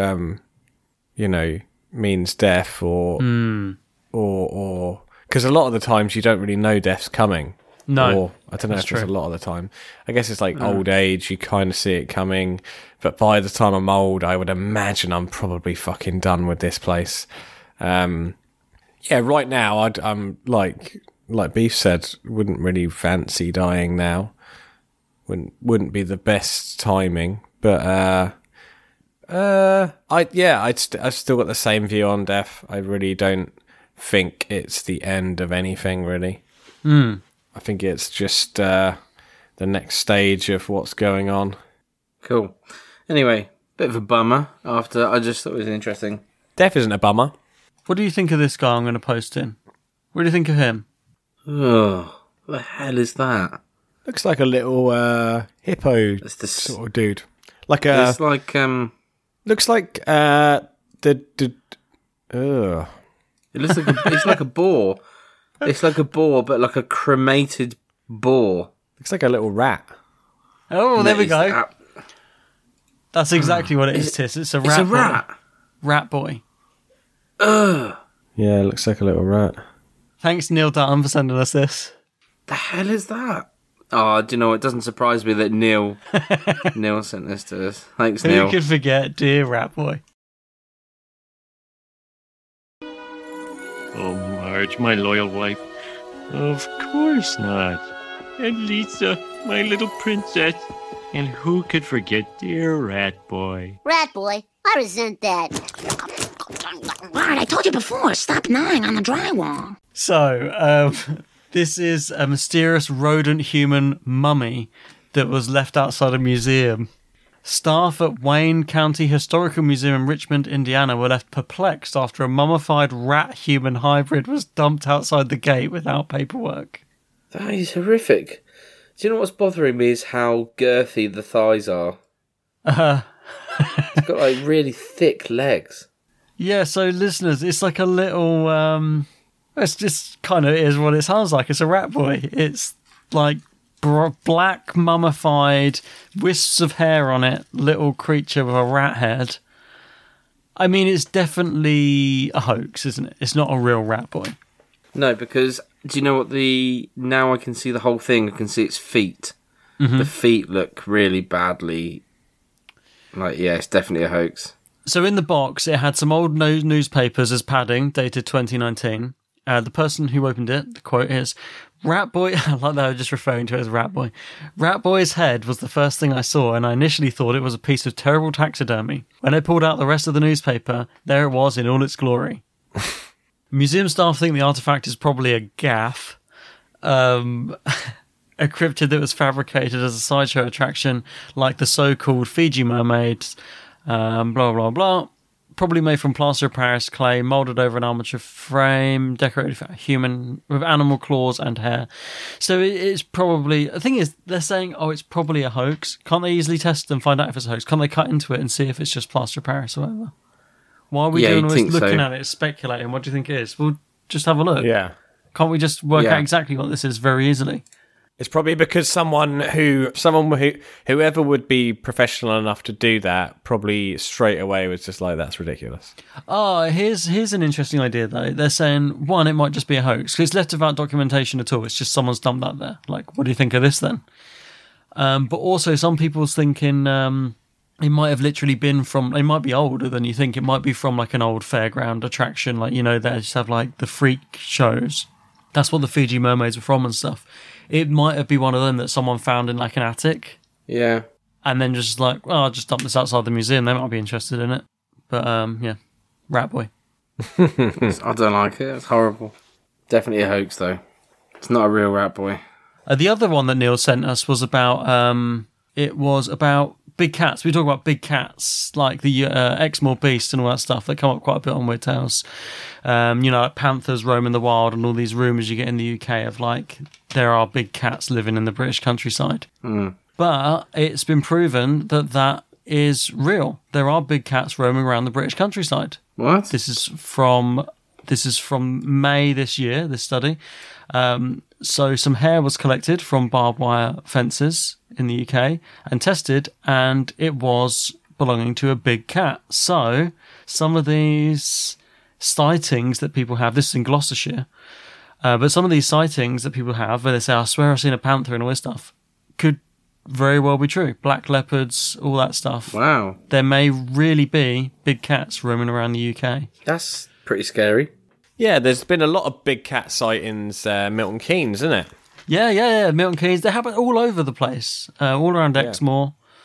means death or... Because a lot of the times you don't really know death's coming. No. Or, I don't know if it's a lot of the time. I guess it's like old age, you kind of see it coming. But by the time I'm old, I would imagine I'm probably fucking done with this place. Right now, I'm like Beef said, wouldn't really fancy dying now. Wouldn't be the best timing. But I've still got the same view on death. I really don't think it's the end of anything, really. I think it's just the next stage of what's going on. Cool. Anyway, bit of a bummer after. I just thought it was interesting. Death isn't a bummer. What do you think of this guy I'm going to post in? What do you think of him? Oh, what the hell is that? Looks like a little hippo sort of dude. Like a. It's like Looks like It looks like it's like a boar. It's like a boar, but like a cremated boar. Looks like a little rat. Oh, there we go. That's exactly what it is, Tis. It's a rat. It's a rat. Boy. Rat boy. Ugh. Yeah, it looks like a little rat. Thanks, Neil Dutton, for sending us this. The hell is that? Oh, do you know, it doesn't surprise me that Neil sent this to us. Thanks, Neil. Who could forget dear rat boy? Oh, Marge, my loyal wife. Of course not. And Lisa, my little princess. And who could forget dear Rat Boy? Rat Boy, I resent that. Bart, I told you before, stop gnawing on the drywall. So, this is a mysterious rodent-human mummy that was left outside a museum. Staff at Wayne County Historical Museum in Richmond, Indiana were left perplexed after a mummified rat-human hybrid was dumped outside the gate without paperwork. That is horrific. Do you know what's bothering me is how girthy the thighs are. It's got like really thick legs. Yeah, so listeners, it's like a little... it's just kind of is what it sounds like. It's a rat boy. It's like black, mummified, wisps of hair on it, little creature with a rat head. I mean, it's definitely a hoax, isn't it? It's not a real rat boy. No, because do you know what now I can see the whole thing. I can see its feet. Mm-hmm. The feet look really badly. Like, yeah, it's definitely a hoax. So in the box, it had some old newspapers as padding, dated 2019. The person who opened it, the quote is, Rat Boy, I like that I was just referring to it as Rat Boy. Rat Boy's head was the first thing I saw, and I initially thought it was a piece of terrible taxidermy. When I pulled out the rest of the newspaper, there it was in all its glory. Museum staff think the artifact is probably a gaff. A cryptid that was fabricated as a sideshow attraction, like the so-called Fiji mermaids, blah, blah, blah. Probably made from plaster of Paris clay, moulded over an armature frame, decorated for a human with animal claws and hair. So it's probably... The thing is, they're saying, it's probably a hoax. Can't they easily test and find out if it's a hoax? Can't they cut into it and see if it's just plaster of Paris or whatever? Why are we doing all this looking at it, speculating? What do you think it is? We'll just have a look. Yeah. Can't we just work out exactly what this is very easily? It's probably because whoever would be professional enough to do that probably straight away was just like, that's ridiculous. Oh, here's an interesting idea though. They're saying, one, it might just be a hoax because it's left without documentation at all. It's just someone's dumped that there. Like, what do you think of this then? But also some people's thinking it might have literally been from, it might be older than you think. It might be from like an old fairground attraction. Like, they just have like the freak shows. That's what the Fiji mermaids were from and stuff. It might have been one of them that someone found in like an attic. Yeah. And then just like, I'll just dump this outside the museum. They might be interested in it. But yeah, Rat Boy. I don't like it. It's horrible. Definitely a hoax though. It's not a real Rat Boy. The other one that Neil sent us was about, big cats. We talk about big cats, like the Exmoor beast and all that stuff that come up quite a bit on Weird Tales. Like panthers roaming the wild and all these rumours you get in the UK of like there are big cats living in the British countryside. Mm. But it's been proven that is real. There are big cats roaming around the British countryside. What? This is from May this year, this study. So some hair was collected from barbed wire fences in the UK and tested, and it was belonging to a big cat. So some of these sightings that people have, this is in Gloucestershire, but some of these sightings that people have where they say, I swear I've seen a panther and all this stuff, could very well be true. Black leopards, all that stuff. Wow. There may really be big cats roaming around the UK. That's pretty scary. Yeah, there's been a lot of big cat sightings, Milton Keynes, isn't it? Yeah. Milton Keynes. They happen all over the place, all around Exmoor.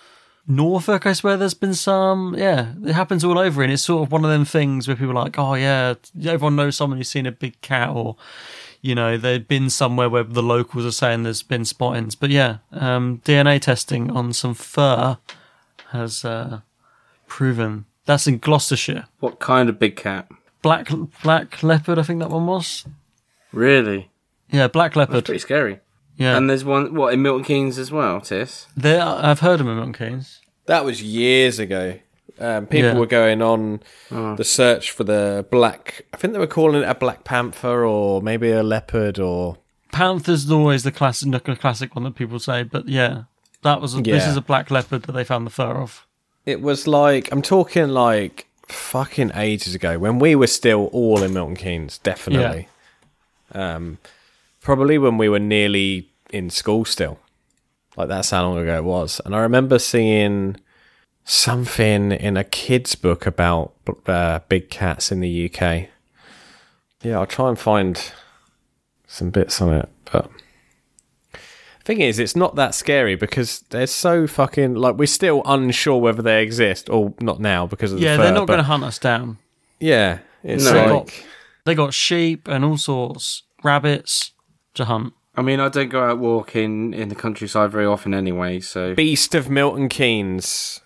Norfolk, I swear there's been some. Yeah, it happens all over, and it's sort of one of them things where people are like, oh yeah, everyone knows someone who's seen a big cat, or they've been somewhere where the locals are saying there's been spottings. But yeah, DNA testing on some fur has proven that's in Gloucestershire. What kind of big cat? Black leopard, I think that one was. Really? Yeah, black leopard. That's pretty scary. Yeah. And there's one, in Milton Keynes as well, Tis? I've heard of him in Milton Keynes. That was years ago. People were going on the search for the black... I think they were calling it a black panther or maybe a leopard or... Panther's always the classic one that people say, but yeah. This is a black leopard that they found the fur of. It was like... I'm talking like fucking ages ago when we were still all in Milton Keynes, definitely. Yeah. Probably when we were nearly in school still. Like, that's how long ago it was. And I remember seeing something in a kid's book about big cats in the UK. Yeah, I'll try and find some bits on it. But thing is, it's not that scary because they're so fucking... Like, we're still unsure whether they exist, or not now because of the fur. Yeah, they're not going to hunt us down. Yeah. It's they got sheep and all sorts, rabbits... to hunt. I mean, I don't go out walking in the countryside very often anyway, so... Beast of Milton Keynes.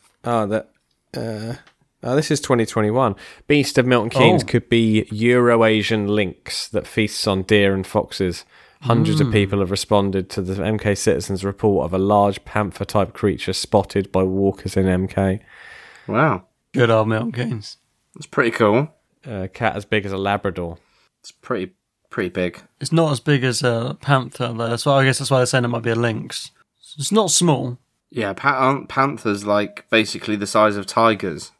This is 2021. Beast of Milton Keynes could be Euro-Asian lynx that feasts on deer and foxes. Hundreds of people have responded to the MK Citizens report of a large panther-type creature spotted by walkers in MK. Wow. Good old Milton Keynes. That's pretty cool. A cat as big as a Labrador. It's pretty big. It's not as big as a panther, though. I guess that's why they're saying it might be a lynx. It's not small. Yeah, aren't panthers like basically the size of tigers?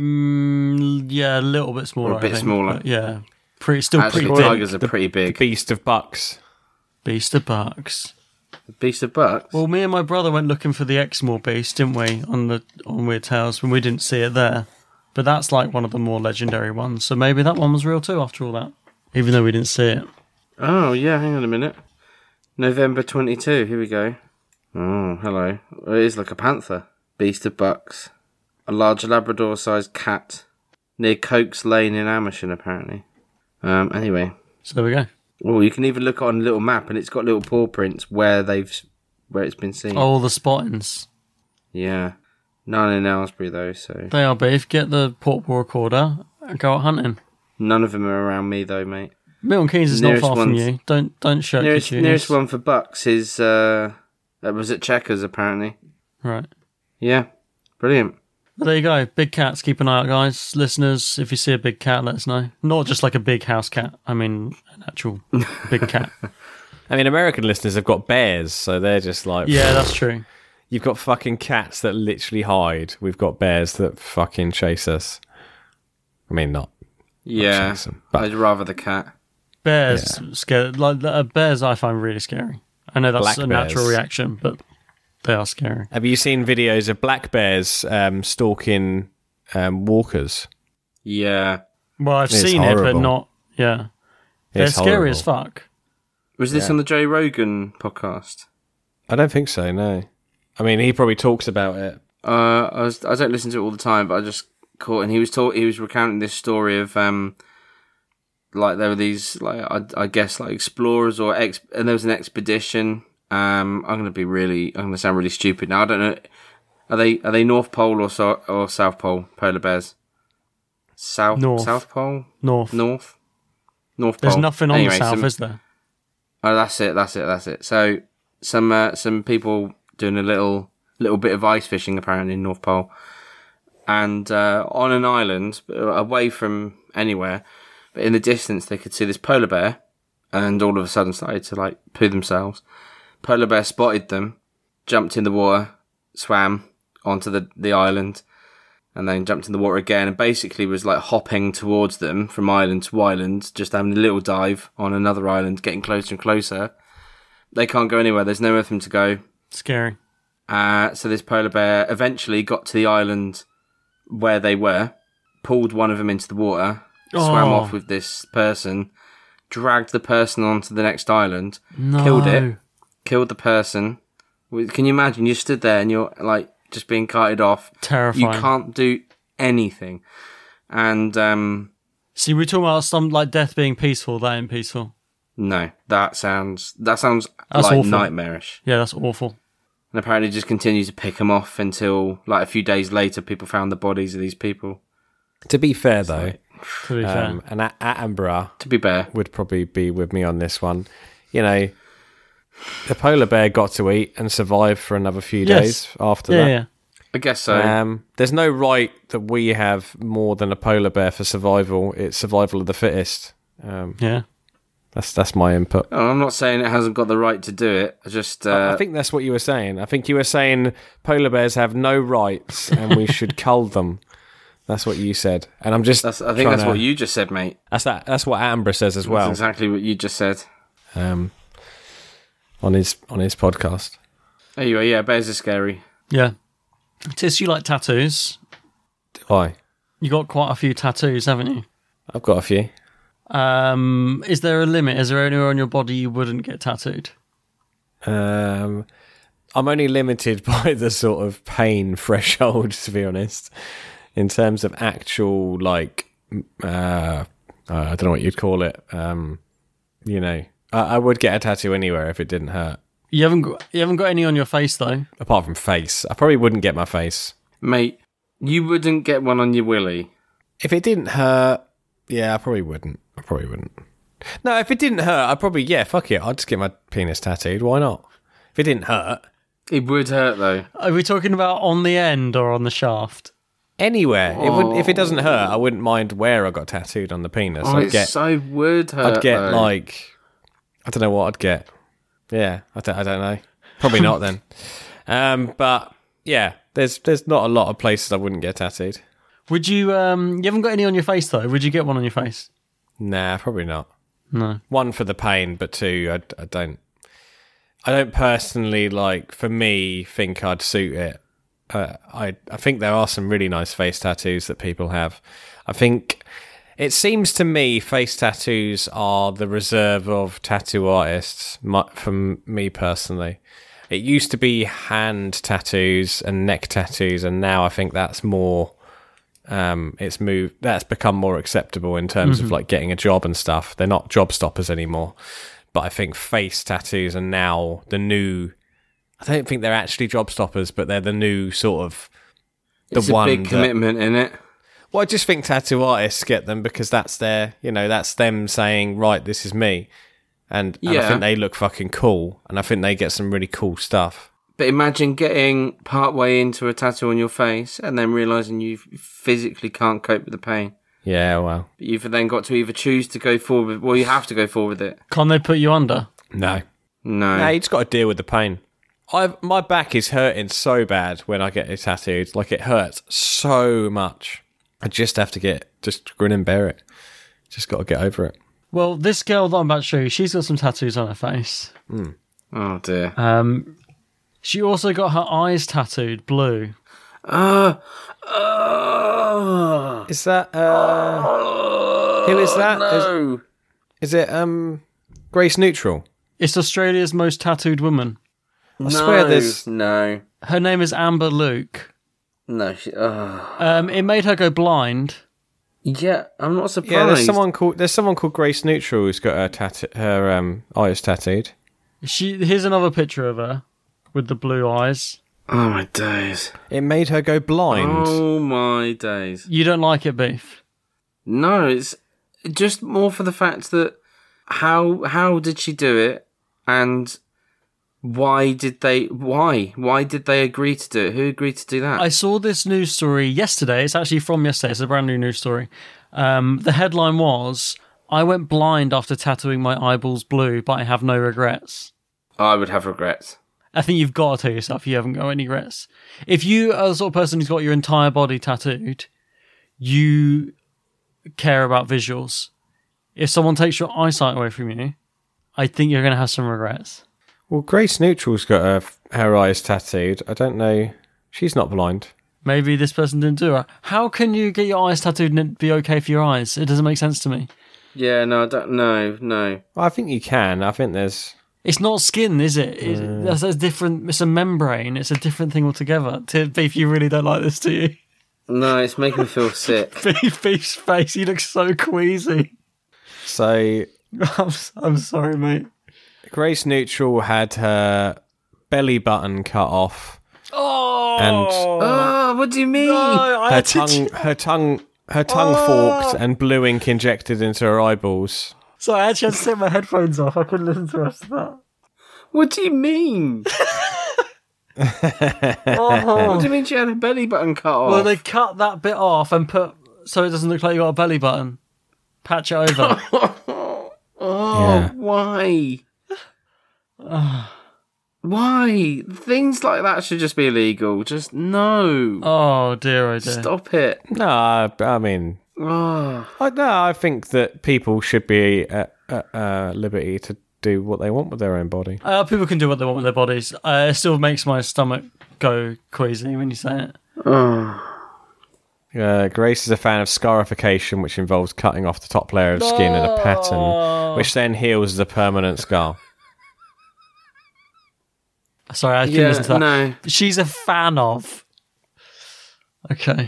Yeah, a little bit smaller. Or a bit smaller. Yeah, pretty big. Tigers are pretty big. The Beast of Bucks. Beast of Bucks. The Beast of Bucks? Well, me and my brother went looking for the Exmoor beast, didn't we, on Weird Tales, when we didn't see it there. But that's like one of the more legendary ones, so maybe that one was real too after all that. Even though we didn't see it. Oh, yeah, hang on a minute. November 22, here we go. Oh, hello. It is like a panther. Beast of Bucks. A large Labrador-sized cat near Cokes Lane in Amersham, apparently. Anyway. So there we go. Oh, you can even look on a little map, and it's got little paw prints where it's been seen. Oh, the spottings. Yeah. None in Aylesbury, though, so... They are beef. Get the portable recorder and go out hunting. None of them are around me, though, mate. Milton Keynes is not far from you. Don't shirk your duties. Nearest one for Bucks is... that was at Chequers, apparently. Right. Yeah. Brilliant. Well, there you go. Big cats. Keep an eye out, guys. Listeners, if you see a big cat, let us know. Not just like a big house cat. I mean, an actual big cat. I mean, American listeners have got bears, so they're just like... Yeah, that's true. You've got fucking cats that literally hide. We've got bears that fucking chase us. I mean, not chase them, but... I'd rather the cat. Bears, scary. Like bears, I find really scary. I know that's a natural reaction, but they are scary. Have you seen videos of black bears stalking walkers? Yeah. Well, I've seen it, but not... Yeah. They're scary as fuck. Was this on the Joe Rogan podcast? I don't think so, no. I mean, he probably talks about it. I don't listen to it all the time, but I just caught... And he was recounting this story of... like there were these, like I guess, like explorers and there was an expedition. I'm going to sound really stupid now. I don't know. Are they North Pole or South Pole polar bears? North. South Pole? North Pole. There's nothing on the south, is there? Oh, that's it. So some people doing a little bit of ice fishing apparently in North Pole, and on an island away from anywhere. But in the distance, they could see this polar bear, and all of a sudden started to, like, poo themselves. Polar bear spotted them, jumped in the water, swam onto the island, and then jumped in the water again, and basically was, like, hopping towards them from island to island, just having a little dive on another island, getting closer and closer. They can't go anywhere. There's nowhere for them to go. Scary. So this polar bear eventually got to the island where they were, pulled one of them into the water, swam off with this person, dragged the person onto the next island, killed the person. Can you imagine? You stood there and you're like just being carted off. Terrifying. You can't do anything. And see, we're talking about some like death being peaceful. That ain't peaceful. No, that sounds that's like awful. Nightmarish. Yeah, that's awful. And apparently just continued to pick them off until like a few days later people found the bodies of these people. To be fair though, and Attenborough, to be fair, would probably be with me on this one. You know, the polar bear got to eat and survive for another few days after that. Yeah. I guess so. There's no right that we have more than a polar bear for survival. It's survival of the fittest. Yeah. That's my input. Oh, I'm not saying it hasn't got the right to do it. I just I think that's what you were saying. I think you were saying polar bears have no rights and we should cull them. That's what you said. And I'm just I think that's what you just said, mate. That's what Attenborough says as well. That's exactly what you just said. On his podcast. Anyway, yeah, bears are scary. Yeah. Tis, you like tattoos? Why? You got quite a few tattoos, haven't you? I've got a few. Is there a limit? Is there anywhere on your body you wouldn't get tattooed? I'm only limited by the sort of pain threshold, to be honest, in terms of actual, like, I don't know what you'd call it. You know, I would get a tattoo anywhere if it didn't hurt. You haven't got any on your face though. Apart from face, I probably wouldn't get my face, mate. You wouldn't get one on your willy if it didn't hurt. Yeah, I probably wouldn't. No, if it didn't hurt, I'd probably, fuck it. I'd just get my penis tattooed. Why not? If it didn't hurt. It would hurt, though. Are we talking about on the end or on the shaft? Anywhere. It would. If it doesn't hurt, I wouldn't mind where I got tattooed on the penis. So would hurt. I'd get, though. like, I don't know what I'd get. Yeah, I don't know. Probably not then. But, yeah, there's not a lot of places I wouldn't get tattooed. Would you, you haven't got any on your face, though. Would you get one on your face? Nah, probably not. No. One, for the pain, but two, I don't personally, like, for me, think I'd suit it. I think there are some really nice face tattoos that people have. I think it seems to me face tattoos are the reserve of tattoo artists, from me personally. It used to be hand tattoos and neck tattoos, and now I think that's more... that's become more acceptable in terms of like getting a job and stuff. They're not job stoppers anymore, but I think face tattoos are now the new, I don't think they're actually job stoppers, but they're the new sort of it's a big commitment in it. Well, I just think tattoo artists get them because that's their, that's them saying, right, this is me, and I think they look fucking cool, and I think they get some really cool stuff. But imagine getting partway into a tattoo on your face and then realising you physically can't cope with the pain. Yeah, well. But you've then got to either choose to go forward with... Well, you have to go forward with it. Can't they put you under? No, you just got to deal with the pain. My back is hurting so bad when I get it tattooed. Like, it hurts so much. I just have to just grin and bear it. Just got to get over it. Well, this girl that I'm about to show you, she's got some tattoos on her face. Mm. Oh, dear. She also got her eyes tattooed blue. Is that who is that? No. Is it Grace Neutral? It's Australia's most tattooed woman. I swear there's no. Her name is Amber Luke. No, it made her go blind. Yeah, I'm not surprised. Yeah, there's someone called Grace Neutral who's got her eyes tattooed. Here's another picture of her with the blue eyes. Oh my days! It made her go blind. Oh my days! You don't like it, Beef? No, it's just more for the fact that how did she do it, and why did they agree to do it? Who agreed to do that? I saw this news story yesterday. It's actually from yesterday. It's a brand new news story. The headline was, "I went blind after tattooing my eyeballs blue, but I have no regrets." I would have regrets. I think you've got to tell yourself you haven't got any regrets. If you are the sort of person who's got your entire body tattooed, you care about visuals. If someone takes your eyesight away from you, I think you're going to have some regrets. Well, Grace Neutral's got her eyes tattooed. I don't know. She's not blind. Maybe this person didn't do it. How can you get your eyes tattooed and it be okay for your eyes? It doesn't make sense to me. Yeah, no, I don't know. No. Well, I think you can. I think there's... It's not skin, is it? That's a different. It's a membrane. It's a different thing altogether. Beef, you really don't like this, do you? No, it's making me feel sick. Beef's face. He looks so queasy. So I'm sorry, mate. Grace Neutral had her belly button cut off. Oh, what do you mean? No, her tongue forked and blue ink injected into her eyeballs. So I actually had to take my headphones off. I couldn't listen to the rest of that. What do you mean? What do you mean she had a belly button cut off? Well, they cut that bit off and put so it doesn't look like you got a belly button. Patch it over. Why? Why? Things like that should just be illegal. Just no. Oh dear, Stop it. No, I mean, I think that people should be at liberty to do what they want with their own body. People can do what they want with their bodies. It still makes my stomach go queasy when you say it. Grace is a fan of scarification, which involves cutting off the top layer of skin in a pattern, which then heals as a permanent scar. Sorry, I couldn't listen to that. No. She's a fan of. Okay.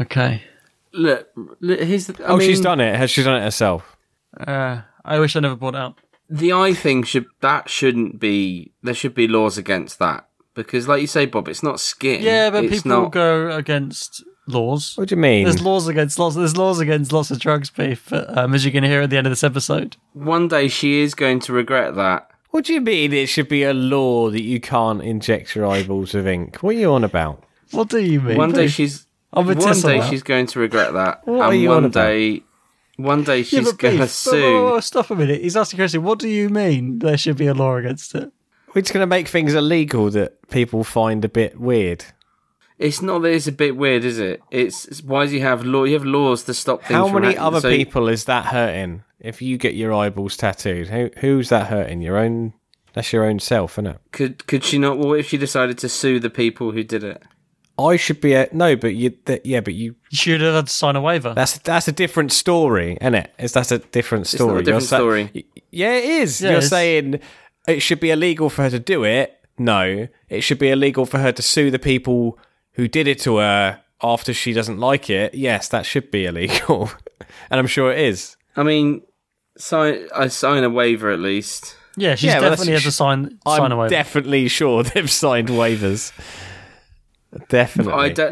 Look here's the... I mean, she's done it. She's done it herself. I wish I never brought it up. The eye thing shouldn't be... There should be laws against that. Because, like you say, Bob, it's not skin. Yeah, but people go against laws. What do you mean? There's laws against lots of drugs, Beef, as you're going to hear at the end of this episode. One day she is going to regret that. What do you mean it should be a law that you can't inject your eyeballs with ink? What are you on about? What do you mean? One day she's going to regret that. What are you on about? One day she's going to sue. Stop a minute. He's asking a question. What do you mean there should be a law against it? We're just going to make things illegal that people find a bit weird. It's not that it's a bit weird, is it? It's why do you have law? You have laws to stop things. How many other people is that hurting? If you get your eyeballs tattooed, who's that hurting? Your own. That's your own self, isn't it? Could she not? Well, what if she decided to sue the people who did it? I should be but you should have had to sign a waiver. That's a different story, isn't it? That's a different story. It's not a different story. Yeah, it is. Yeah, You're saying it should be illegal for her to do it. No, it should be illegal for her to sue the people who did it to her after she doesn't like it. Yes, that should be illegal, and I'm sure it is. I mean, I sign a waiver at least. Yeah, she's definitely had to sign a waiver. I'm definitely sure they've signed waivers. Definitely.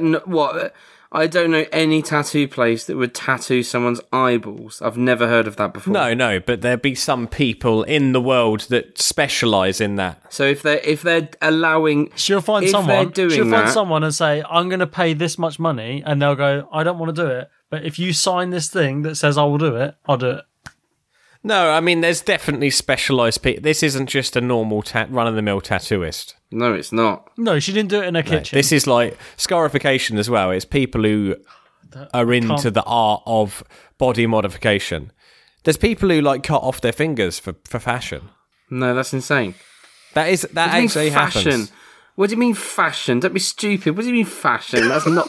I don't know any tattoo place that would tattoo someone's eyeballs. I've never heard of that before. No, but there'd be some people in the world that specialise in that. So if they're allowing, she'll find someone and say, "I'm going to pay this much money," and they'll go, "I don't want to do it, but if you sign this thing that says I will do it, I'll do it." No, I mean, there's definitely specialised people. This isn't just a normal run-of-the-mill tattooist. No, it's not. No, she didn't do it in her kitchen. This is like scarification as well. It's people who are into the art of body modification. There's people who like cut off their fingers for fashion. No, that's insane. That actually happens. What do you mean fashion? Don't be stupid. What do you mean fashion? That's not.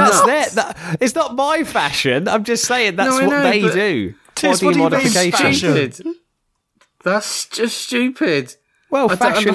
It's not my fashion. I'm just saying that's what they do. Body modification. That's just stupid. Well, fashion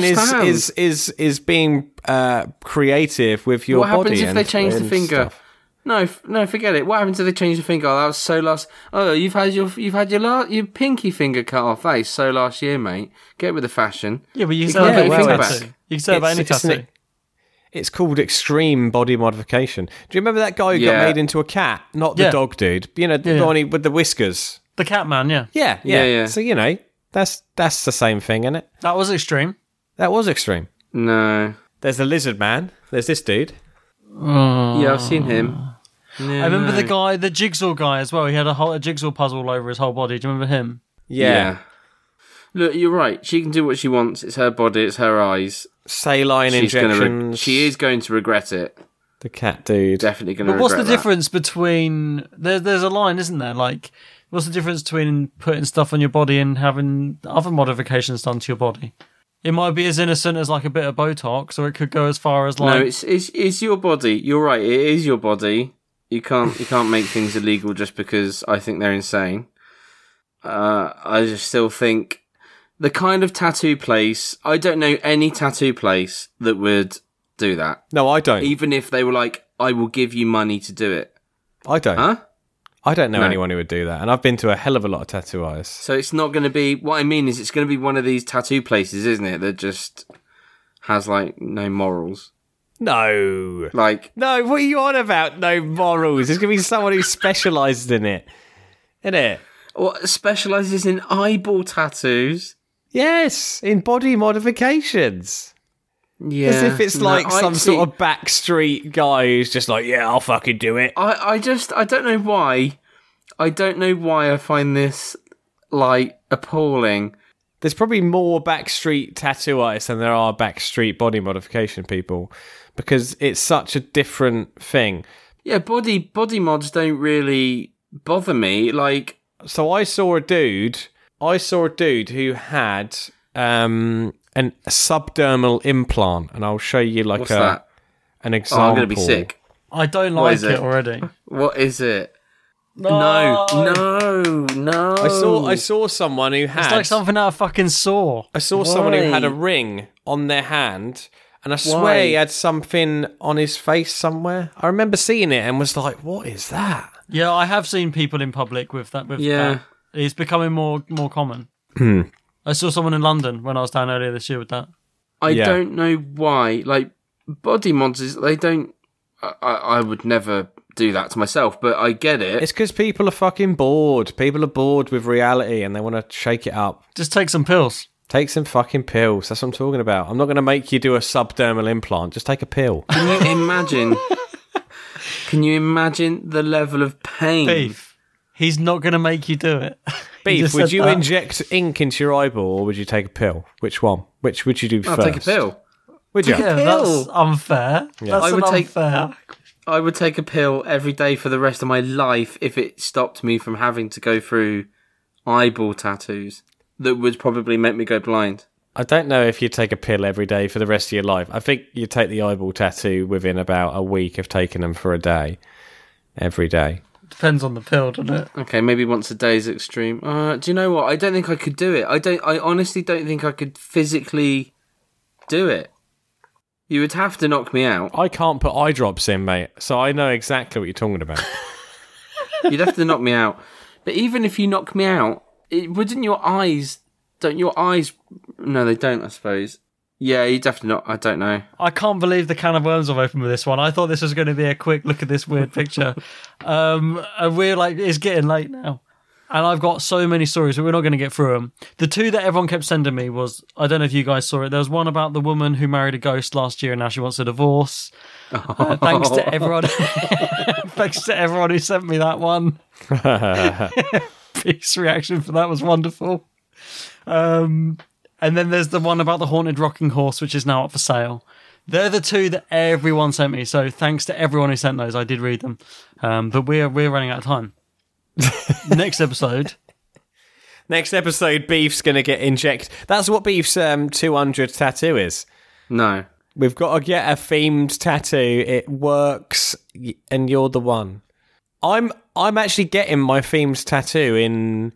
is being creative with your body. What happens if they change the finger? Stuff. No, forget it. What happens if they change the finger? Oh, that was so last. Oh, you've had your pinky finger cut off. That is so last year, mate. Get with the fashion. Yeah, but you can say about any tattoo. You can say about any tattoo. It's called extreme body modification. Do you remember that guy who got made into a cat? Not the dog dude. You know, the one with the whiskers. The cat man, yeah. Yeah. So, you know, that's the same thing, isn't it? That was extreme. That was extreme. No. There's the lizard man. There's this dude. Yeah, I've seen him. I remember the guy, the jigsaw guy as well. He had a jigsaw puzzle all over his whole body. Do you remember him? Yeah. Look, you're right. She can do what she wants. It's her body. It's her eyes. Saline injections. She is going to regret it. The cat dude. Definitely going to regret it. But what's the difference between... There's a line, isn't there? Like, what's the difference between putting stuff on your body and having other modifications done to your body? It might be as innocent as like a bit of Botox, or it could go as far as like... No, it's your body. You're right. It is your body. You can't make things illegal just because I think they're insane. I just still think the kind of tattoo place, I don't know any tattoo place that would do that. No, I don't. Even if they were like, I will give you money to do it. I don't. Huh? I don't know anyone who would do that. And I've been to a hell of a lot of tattoo artists. So it's not going to be, what I mean is it's going to be one of these tattoo places, isn't it? That just has like no morals. No. No, what are you on about? No morals. There's going to be someone who specialises in it. Isn't it? What, specialises in eyeball tattoos? Yes, in body modifications. Yeah. As if it's like some sort of backstreet guy who's just like, yeah, I'll fucking do it. I don't know why. I don't know why I find this, like, appalling. There's probably more backstreet tattoo artists than there are backstreet body modification people, because it's such a different thing. Yeah, body mods don't really bother me. Like, so I saw a dude who had a subdermal implant, and I'll show you like an example. Oh, I'm gonna be sick. I don't like it already. What is it? No. I saw someone who had... It's like something out of fucking Saw. I saw someone who had a ring on their hand, and I swear he had something on his face somewhere. I remember seeing it and was like, what is that? Yeah, I have seen people in public with that. That. It's becoming more common. I saw someone in London when I was down earlier this year with that. I don't know why. Like, body mods, they don't... I would never do that to myself, but I get it. It's because people are fucking bored. People are bored with reality and they want to shake it up. Just take some pills. Take some fucking pills. That's what I'm talking about. I'm not going to make you do a subdermal implant. Just take a pill. Can you imagine? Can you imagine the level of pain? Beef. He's not going to make you do it. Beef, would you inject ink into your eyeball or would you take a pill? Which one? Which would you do first? I'll take a pill. Would you? Yeah, that's unfair. Yeah. That's unfair. I would take a pill every day for the rest of my life if it stopped me from having to go through eyeball tattoos that would probably make me go blind. I don't know if you take a pill every day for the rest of your life. I think you take the eyeball tattoo within about a week of taking them for a day. Every day. Depends on the pill, doesn't it? Okay, maybe once a day is extreme. Do you know what? I don't think I could do it. I honestly don't think I could physically do it. You would have to knock me out. I can't put eye drops in, mate, so I know exactly what you're talking about. You'd have to knock me out. But even if you knock me out, wouldn't your eyes... Don't your eyes... No, they don't, I suppose. Yeah, you'd have to not... I don't know. I can't believe the can of worms I've opened with this one. I thought this was going to be a quick look at this weird picture. And we're like, it's getting late now. And I've got so many stories, but we're not going to get through them. The two that everyone kept sending me was, I don't know if you guys saw it, there was one about the woman who married a ghost last year and now she wants a divorce. Thanks to everyone. Thanks to everyone who sent me that one. Peace reaction for that was wonderful. And then there's the one about the haunted rocking horse, which is now up for sale. They're the two that everyone sent me. So thanks to everyone who sent those. I did read them. But we're running out of time. Next episode, Beef's going to get injected. That's what Beef's 200 tattoo is. No. We've got to get a themed tattoo. It works, and you're the one. I'm actually getting my themed tattoo in...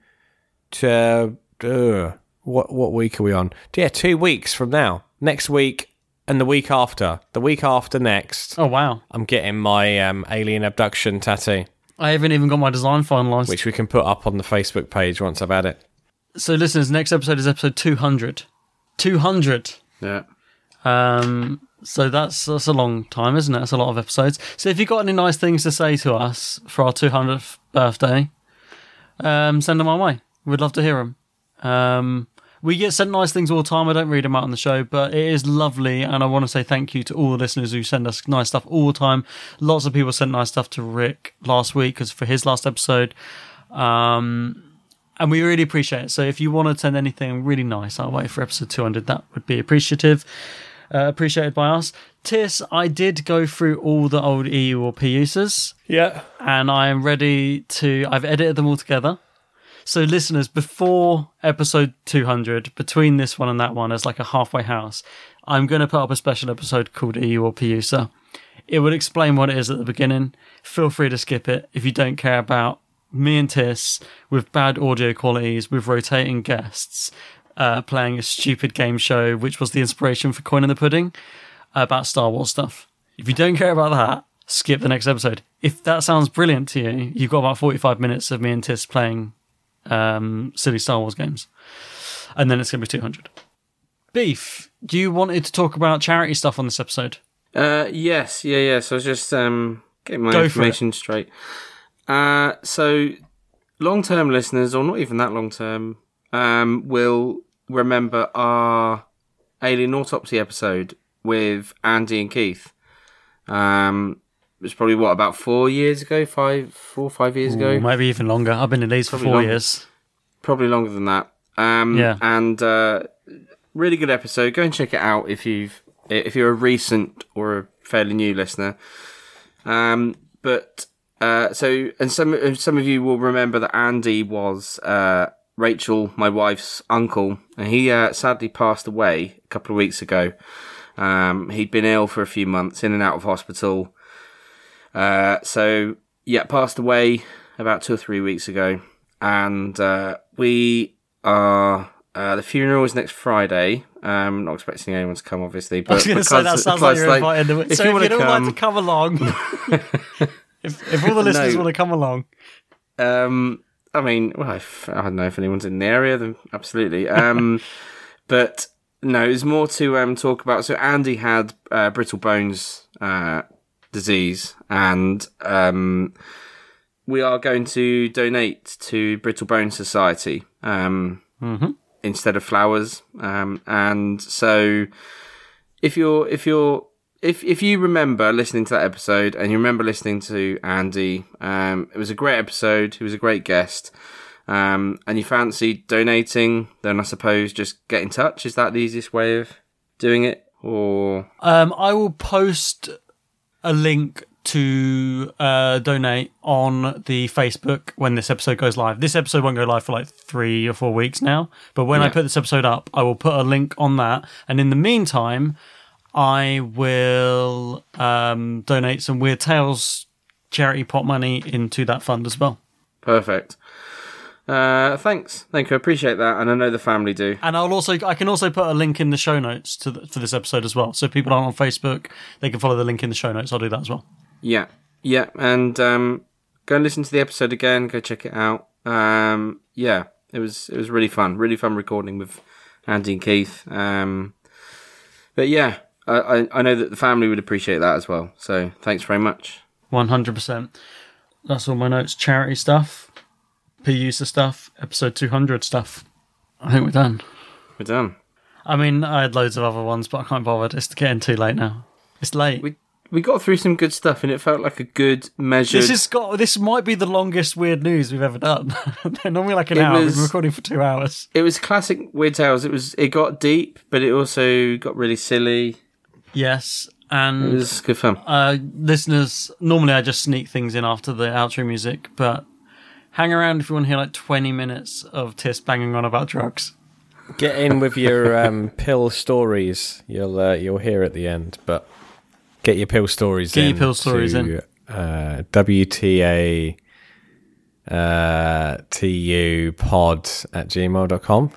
what week are we on? Yeah, 2 weeks from now. Next week and the week after. The week after next. Oh, wow. I'm getting my alien abduction tattoo. I haven't even got my design finalised. Which we can put up on the Facebook page once I've had it. So listeners, next episode is episode 200. 200. Yeah. So that's a long time, isn't it? That's a lot of episodes. So if you've got any nice things to say to us for our 200th birthday, send them our way. We'd love to hear them. We get sent nice things all the time. I don't read them out on the show, but it is lovely, and I want to say thank you to all the listeners who send us nice stuff all the time. Lots of people sent nice stuff to Rick last week for his last episode, and we really appreciate it. So if you want to send anything really nice our way for episode 200, that would be appreciated by us. Tis, I did go through all the old EU or P uses. Yeah. And I am ready to... I've edited them all together. So listeners, before episode 200, between this one and that one, as like a halfway house, I'm going to put up a special episode called EU or P-User. It would explain what it is at the beginning. Feel free to skip it if you don't care about me and Tis with bad audio qualities, with rotating guests, playing a stupid game show, which was the inspiration for Coin in the Pudding, about Star Wars stuff. If you don't care about that, skip the next episode. If that sounds brilliant to you, you've got about 45 minutes of me and Tis playing silly Star Wars games. And then it's going to be 200. Beef, do you wanted to talk about charity stuff on this episode? Yes. Yeah. So I was just getting my information straight. So long-term listeners, or not even that long-term, will remember our Alien Autopsy episode with Andy and Keith. It was probably, about 4 years ago? 4 or 5 years ago? Maybe even longer. I've been in these probably for 4 years. Probably longer than that. And really good episode. Go and check it out if you're a recent or a fairly new listener. But some of you will remember that Andy was Rachel, my wife's uncle, and he sadly passed away a couple of weeks ago. He'd been ill for a few months, in and out of hospital. Passed away about 2 or 3 weeks ago, and we are. The funeral is next Friday. Not expecting anyone to come, obviously. But I was going to say, that sounds like you're inviting them. So if you'd all like to come along, if all the listeners want to come along. I mean, I don't know if anyone's in the area, then absolutely. But no, it's more to talk about. So Andy had brittle bones disease, and we are going to donate to Brittle Bone Society. Instead of flowers, and so if you remember listening to that episode and you remember listening to Andy, it was a great episode. He was a great guest, and you fancy donating, then I suppose just get in touch. Is that the easiest way of doing it? Or I will post a link to donate on the Facebook when this episode goes live. This episode won't go live for like 3 or 4 weeks now, but when I put this episode up, I will put a link on that, and in the meantime I will donate some Weird Tales charity pot money into that fund as well. Perfect. Thanks. Thank you. I appreciate that, and I know the family do. And I can also put a link in the show notes for this episode as well. So if people aren't on Facebook, they can follow the link in the show notes. I'll do that as well. Yeah, and go and listen to the episode again. Go check it out. It was really fun recording with Andy and Keith. But yeah, I know that the family would appreciate that as well. So thanks very much. 100%. That's all my notes. Charity stuff, P-User stuff, episode 200 stuff. I think we're done. We're done. I mean, I had loads of other ones, but I can't bother. It's getting too late now. It's late. We got through some good stuff, and it felt like a good measured... This might be the longest Weird News we've ever done. They're normally like an hour. We've been recording for 2 hours. It was classic Weird Tales. It got deep, but it also got really silly. Yes, and... It was good fun. Listeners, normally I just sneak things in after the outro music, but hang around if you want to hear like 20 minutes of Tis banging on about drugs. Get in with your pill stories. You'll hear at the end, but... Get your pill stories in. Get your pill stories in. WTA TUpod@gmail.com.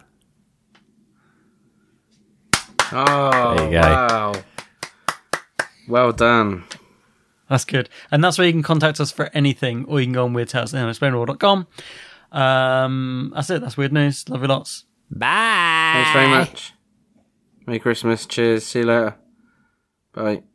Oh, there you go. Wow. Well done. That's good. And that's where you can contact us for anything, or you can go on weirdtales@explainworld.com. That's it. That's Weird News. Love you lots. Bye. Thanks very much. Merry Christmas. Cheers. See you later. Bye.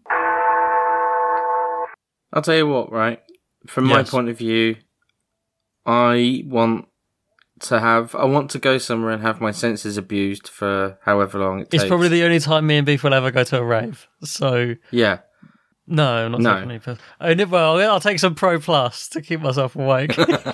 I'll tell you what, right? From my point of view, I want to go somewhere and have my senses abused for however long it takes. It's probably the only time me and Beef will ever go to a rave. So yeah. No, not taking any pills. Well, I'll take some Pro Plus to keep myself awake.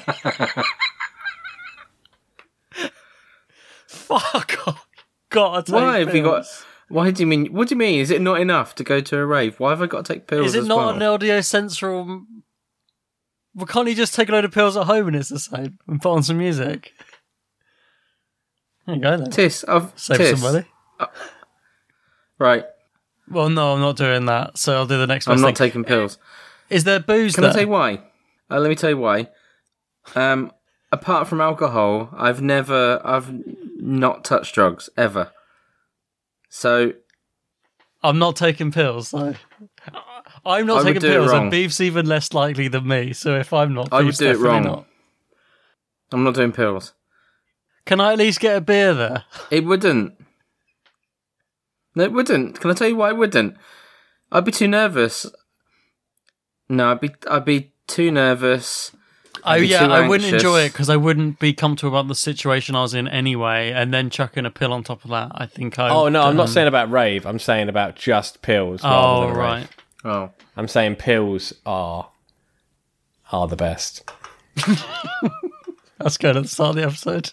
Fuck off. Gotta take Why pills. have you got... Why do you mean? What do you mean? Is it not enough to go to a rave? Why have I got to take pills? Is it not an Audio Central? Well, can't you just take a load of pills at home and it's the same and put on some music? There you go then. Save some money. Right. Well, no, I'm not doing that. So I'll do the next one. I'm not taking pills. Is there booze? Can I tell you why? Let me tell you why. Apart from alcohol, I've never not touch drugs ever. So I'm not taking pills. So I'm not taking pills, and Beef's even less likely than me. So if I'm not, I would do it wrong. Not. I'm not doing pills. Can I at least get a beer there? It wouldn't. No, it wouldn't. Can I tell you why it wouldn't? I'd be too nervous. No, I'd be too nervous. I wouldn't enjoy it because I wouldn't be comfortable about the situation I was in anyway, and then chucking a pill on top of that. I think I. Oh no, I'm not saying about rave. I'm saying about just pills. Rather than right. Rave. Oh, I'm saying pills are the best. That's good at the start of the episode.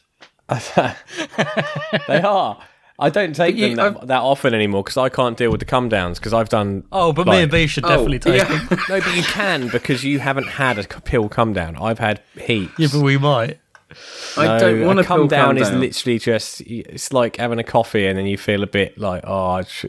They are. I don't take them that often anymore because I can't deal with the come downs because I've done. Oh, but me and B should definitely take them. No, but you can because you haven't had a pill come down. I've had heaps. Yeah, but we might. I don't want a come down. Is literally just it's like having a coffee and then you feel a bit like I've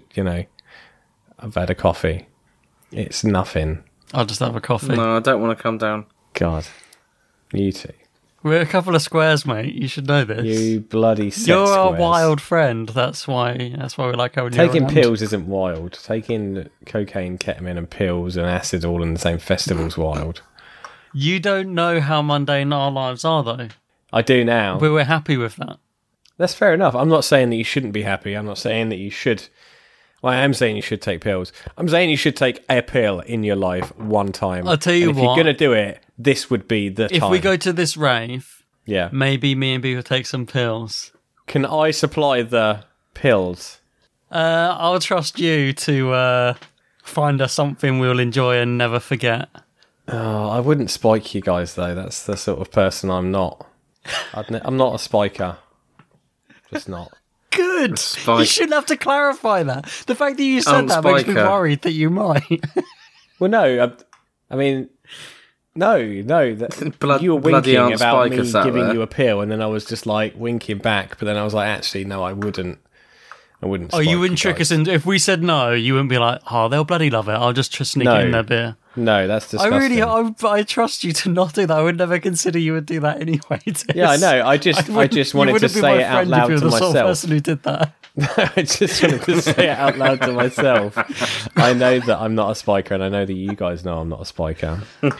had a coffee. It's nothing. I'll just have a coffee. No, I don't want to come down. God, you two. We're a couple of squares, mate. You should know this. You bloody sex You're squares. our wild friend. That's why we like having you Taking around. pills isn't wild. Taking cocaine, ketamine, and pills and acid all in the same festival's wild. You don't know how mundane our lives are, though. I do now. But we're happy with that. That's fair enough. I'm not saying that you shouldn't be happy. I'm not saying that you should. Well, I am saying you should take pills. I'm saying you should take a pill in your life one time. I'll tell you if what. you're going to do it, this would be the time. If we go to this rave, yeah, maybe me and B will take some pills. Can I supply the pills? I'll trust you to find us something we'll enjoy and never forget. Oh, I wouldn't spike you guys, though. That's the sort of person I'm not. I'm not a spiker. Just not. Good. You shouldn't have to clarify that. The fact that you said that makes me worried that you might. Well, no. I mean, no. You were winking about me giving you a pill, and then I was just like winking back. But then I was like, actually, no, I wouldn't. Oh, you wouldn't trick us into. If we said no, you wouldn't be like, oh, they'll bloody love it. I'll just sneak it in their beer. No, that's disgusting. I trust you to not do that. I would never consider you would do that anyway. Yeah, I know. I just wanted to say it out loud to myself. Sort of person who did that. I just wanted to say it out loud to myself. I know that I'm not a spiker, and I know that you guys know I'm not a spiker.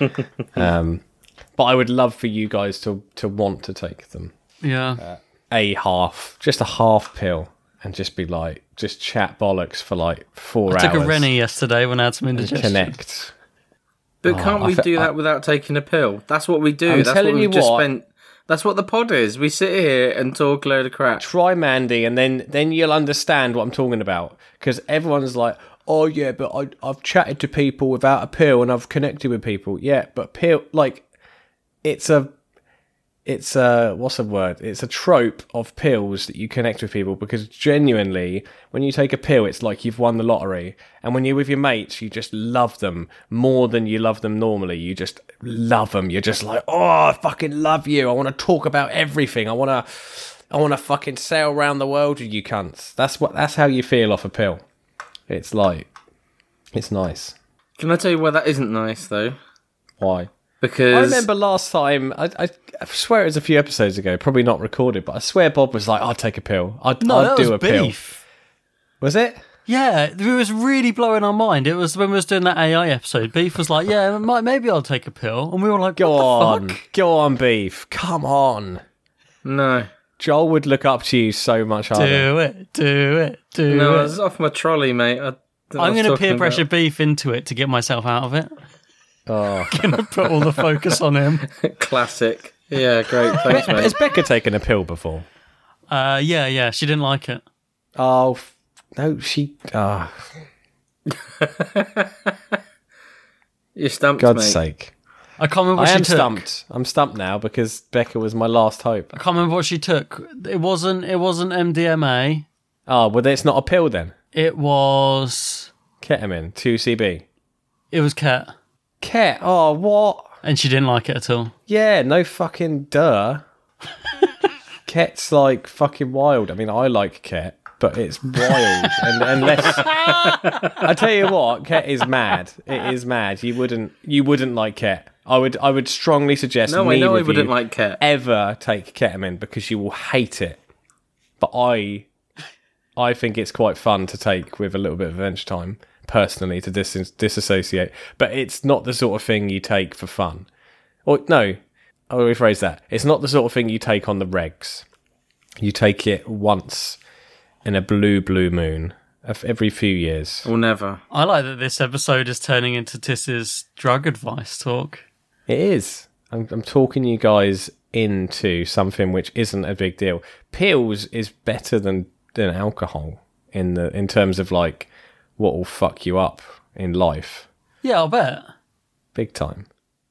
But I would love for you guys to want to take them. Yeah. Just a half pill. And just be like, just chat bollocks for like 4 hours. I took a Rennie yesterday when I had some indigestion. Connect. But can't we do that without taking a pill? That's what we do. That's what the pod is. We sit here and talk a load of crap. Try Mandy, and then you'll understand what I'm talking about. Because everyone's like, oh yeah, but I've chatted to people without a pill and I've connected with people. Yeah, but pill, like, it's a what's the word? It's a trope of pills that you connect with people, because genuinely, when you take a pill, it's like you've won the lottery. And when you're with your mates, you just love them more than you love them normally. You just love them. You're just like, oh, I fucking love you. I want to talk about everything. I want to fucking sail around the world with you cunts. That's how you feel off a pill. It's like, it's nice. Can I tell you why that isn't nice though? Why? Because I remember last time, I swear it was a few episodes ago, probably not recorded, but I swear Bob was like, I'll take a pill. I'd do a pill. Was it? Yeah, it was really blowing our mind. It was when we was doing that AI episode. Beef was like, yeah, maybe I'll take a pill. And we were like, Go on, Beef. Come on. No. Joel would look up to you so much harder. Do it. No, I was off my trolley, mate. I'm going to peer pressure Beef into it to get myself out of it. Oh, gonna put all the focus on him. Classic. Yeah, great. Thanks, mate. Has Becca taken a pill before? Yeah. She didn't like it. Oh no, she. You're stumped, God's mate. sake! I can't remember what she took. Stumped. I'm stumped now because Becca was my last hope. I can't remember what she took. It wasn't MDMA. Oh, well, it's not a pill then. It was ketamine, 2CB. It was Ket. Ket? Oh, what? And she didn't like it at all. Yeah, no fucking duh. Ket's like fucking wild. I mean, I like Ket, but it's wild. and less. I tell you what, Ket is mad. It is mad. You wouldn't like Ket. I would strongly suggest. No, I know I wouldn't like Ket. Ever take ketamine because you will hate it. but I think it's quite fun to take with a little bit of adventure time, personally, to disassociate. But it's not the sort of thing you take for fun. Or, no, I'll rephrase that. It's not the sort of thing you take on the regs. You take it once in a blue moon of every few years. Or never. I like that this episode is turning into Tiss's drug advice talk. It is. I'm talking you guys into something which isn't a big deal. Pills is better than alcohol in terms of like what will fuck you up in life. Yeah, I'll bet. Big time.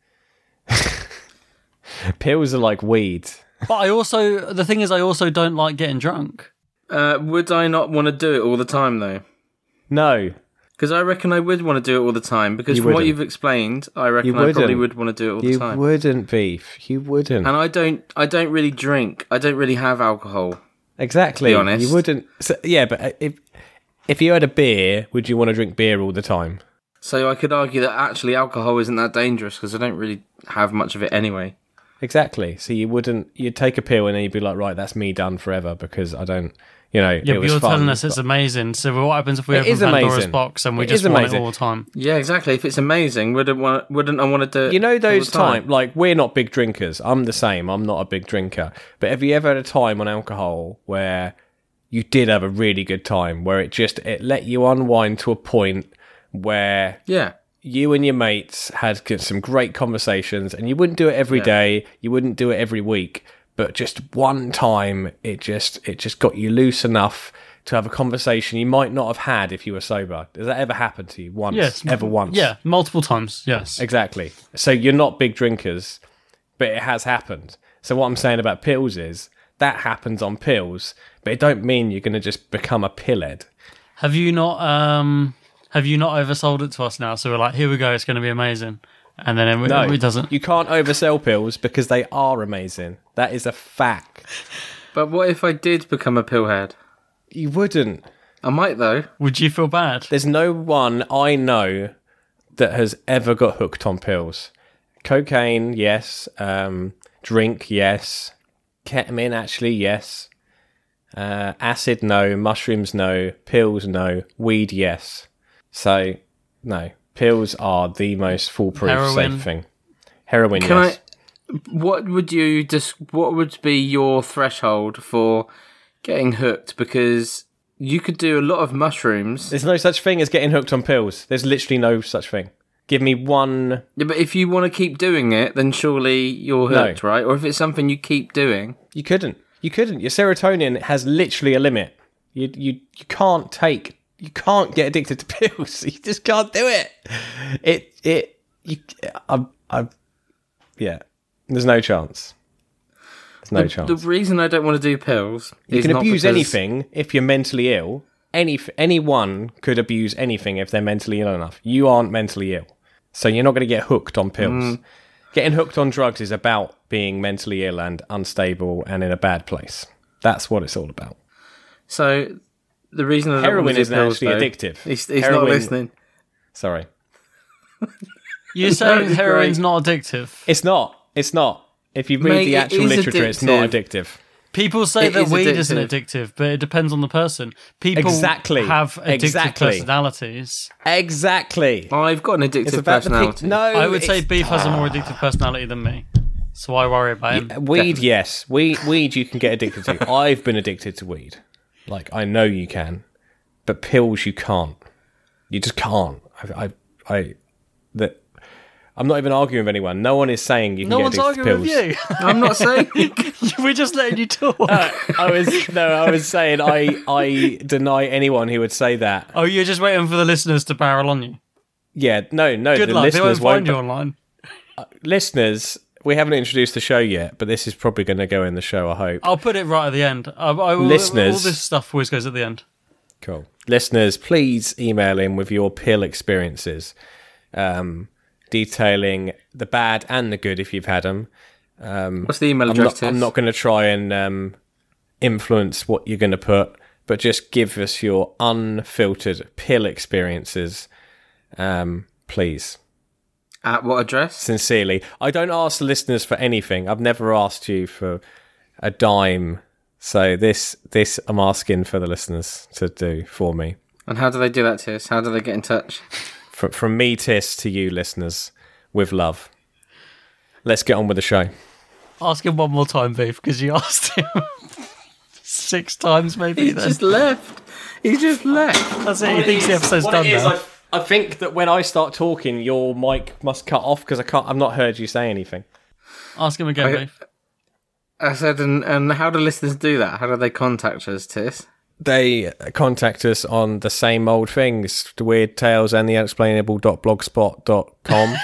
Pills are like weed. But the thing is, I also don't like getting drunk. Would I not want to do it all the time, though? No. Because I reckon I would want to do it all the time. Because from what you've explained, I reckon I probably would want to do it all the time. You wouldn't, Beef. You wouldn't. And I don't really drink. I don't really have alcohol. Exactly. To be honest. You wouldn't. So, yeah, but if you had a beer, would you want to drink beer all the time? So I could argue that actually alcohol isn't that dangerous because I don't really have much of it anyway. Exactly. So you'd take a pill and then you'd be like, right, that's me done forever because I don't, Yeah, but you're telling us it's amazing. So what happens if we open Pandora's box and we just want it all the time? Yeah, exactly. If it's amazing, wouldn't I want to do it? You know those times, like, we're not big drinkers. I'm the same. I'm not a big drinker. But have you ever had a time on alcohol where you did have a really good time, where it let you unwind to a point where you and your mates had some great conversations, and you wouldn't do it every day, you wouldn't do it every week, but just one time it just got you loose enough to have a conversation you might not have had if you were sober. Does that ever happen to you once? Yes. Ever once? Yeah, multiple times, yes. Exactly. So you're not big drinkers, but it has happened. So what I'm saying about pills is that happens on pills, but it don't mean you're going to just become a pillhead. Have you not oversold it to us now? So we're like, here we go, it's going to be amazing. And then it doesn't. You can't oversell pills because they are amazing. That is a fact. But what if I did become a pillhead? You wouldn't. I might, though. Would you feel bad? There's no one I know that has ever got hooked on pills. Cocaine, yes. Drink, yes. Ketamine, actually, yes. Acid, no. Mushrooms, no. Pills, no. Weed, yes. So, no. Pills are the most foolproof, safe thing. Heroin, yes. What would be your threshold for getting hooked? Because you could do a lot of mushrooms. There's no such thing as getting hooked on pills. There's literally no such thing. Give me one... Yeah, but if you want to keep doing it, then surely you're hooked, right? Or if it's something you keep doing... You couldn't. Your serotonin has literally a limit. You can't take... You can't get addicted to pills. You just can't do it. There's no chance. There's no chance. The reason I don't want to do pills is you can not abuse because... anything if you're mentally ill. Anyone could abuse anything if they're mentally ill enough. You aren't mentally ill, so you're not going to get hooked on pills. Getting hooked on drugs is about being mentally ill and unstable and in a bad place. That's what it's all about. So the reason heroin is actually addictive. He's not listening. Sorry. You're saying heroin's not addictive? It's not. If you read the actual literature, it's not addictive. People say that weed isn't addictive, but it depends on the person. People have addictive personalities. Exactly. I've got an addictive personality. I would say Beef has a more addictive personality than me. So I worry about him. Weed, yes. Weed you can get addicted to. I've been addicted to weed. Like, I know you can. But pills, you can't. You just can't. I'm not even arguing with anyone. No one is saying you can get addicted to pills. No one's arguing with you. I'm not saying... We're just letting you talk. I was saying I deny anyone who would say that. Oh, you're just waiting for the listeners to barrel on you? Yeah, no. Good luck. They won't find you online. Listeners, we haven't introduced the show yet, but this is probably going to go in the show, I hope. I'll put it right at the end. Listeners... All this stuff always goes at the end. Cool. Listeners, please email in with your pill experiences. Detailing the bad and the good if you've had them. What's the email address? I'm not going to try and influence what you're going to put, but just give us your unfiltered pill experiences, please. At what address? Sincerely. I don't ask the listeners for anything. I've never asked you for a dime So this I'm asking for the listeners to do for me. And how do they do that, Tis? How do they get in touch? From me, Tis, to you, listeners, with love. Let's get on with the show. Ask him one more time, Beef, because you asked him 6 times maybe. He just left. That's it. He thinks the episode's done now. I think that when I start talking, your mic must cut off because I've not heard you say anything. Ask him again, Beef. I said, and how do listeners do that? How do they contact us, Tis? They contact us on the same old things, the Weird Tales and the Unexplainable.blogspot.com.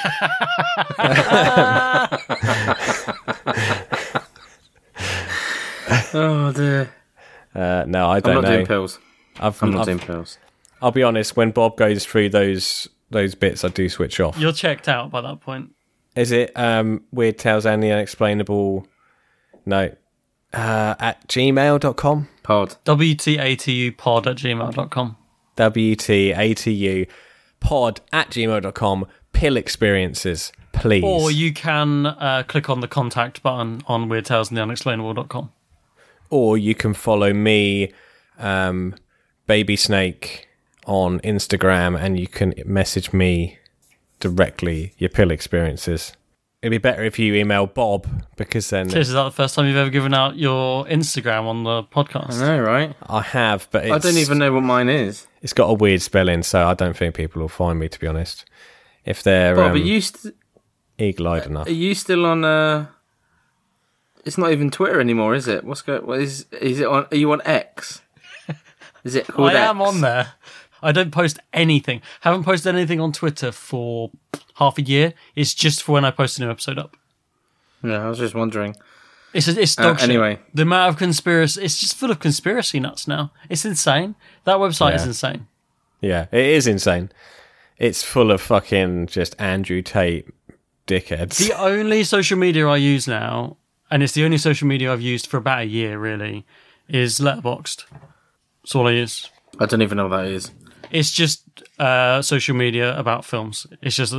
Oh dear. No, I don't know. I'm not doing pills. I'm not doing pills. I'll be honest, when Bob goes through those bits, I do switch off. You're checked out by that point. Is it Weird Tales and the Unexplainable? No. At gmail.com? Pod. WTATU pod at gmail.com. WTATU pod at gmail.com. Pill experiences, please. Or you can click on the contact button on weirdtalesandtheunexplainable.com. Or you can follow me, Baby Snake, on Instagram, and you can message me directly your pill experiences. It'd be better if you email Bob, because then... Is that the first time you've ever given out your Instagram on the podcast? I know, right? I have, but I don't even know what mine is. It's got a weird spelling, so I don't think people will find me, to be honest. If they're Bob, eagle-eyed enough. Are you still on... It's not even Twitter anymore, is it? Is it on? Are you on X? Is it called X? I am on there. I don't post anything. Haven't posted anything on Twitter for half a year. It's just for when I post a new episode up. Yeah, I was just wondering. It's dog shit. Anyway. The amount of conspiracy... It's just full of conspiracy nuts now. It's insane. That website is insane. Yeah, it is insane. It's full of fucking just Andrew Tate dickheads. The only social media I use now, and it's the only social media I've used for about a year, really, is Letterboxd. That's all I use. I don't even know what that is. It's just social media about films. It's just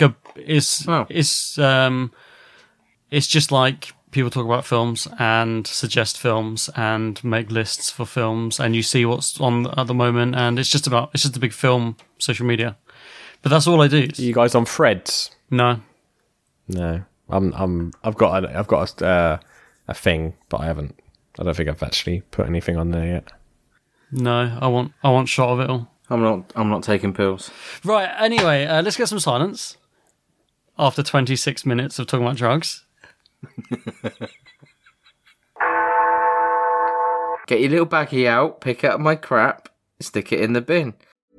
like people talk about films and suggest films and make lists for films, and you see what's on at the moment, and it's just a big film social media. But that's all I do. Are you guys on Threads? No. I've got a thing, but I don't think I've actually put anything on there yet. No, I want shot of it all. I'm not taking pills. Right, anyway, let's get some silence after 26 minutes of talking about drugs. Get your little baggie out, pick up my crap, stick it in the bin.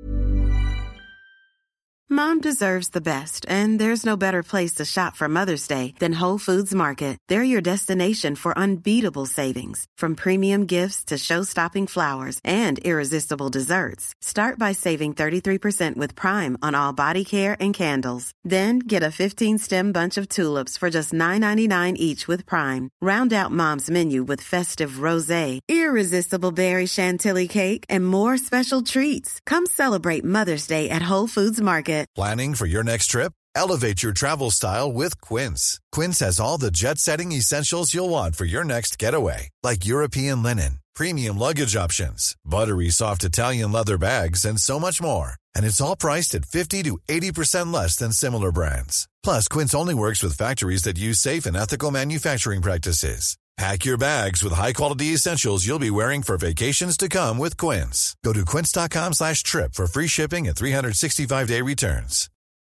Mom deserves the best, and there's no better place to shop for Mother's Day than Whole Foods Market. They're your destination for unbeatable savings, from premium gifts to show-stopping flowers and irresistible desserts. Start by saving 33% with Prime on all body care and candles. Then get a 15-stem bunch of tulips for just $9.99 each with Prime. Round out Mom's menu with festive rosé, irresistible berry chantilly cake, and more special treats. Come celebrate Mother's Day at Whole Foods Market. Planning for your next trip? Elevate your travel style with Quince. Quince has all the jet-setting essentials you'll want for your next getaway, like European linen, premium luggage options, buttery soft Italian leather bags, and so much more. And it's all priced at 50 to 80% less than similar brands. Plus, Quince only works with factories that use safe and ethical manufacturing practices. Pack your bags with high-quality essentials you'll be wearing for vacations to come with Quince. Go to quince.com/trip for free shipping and 365-day returns.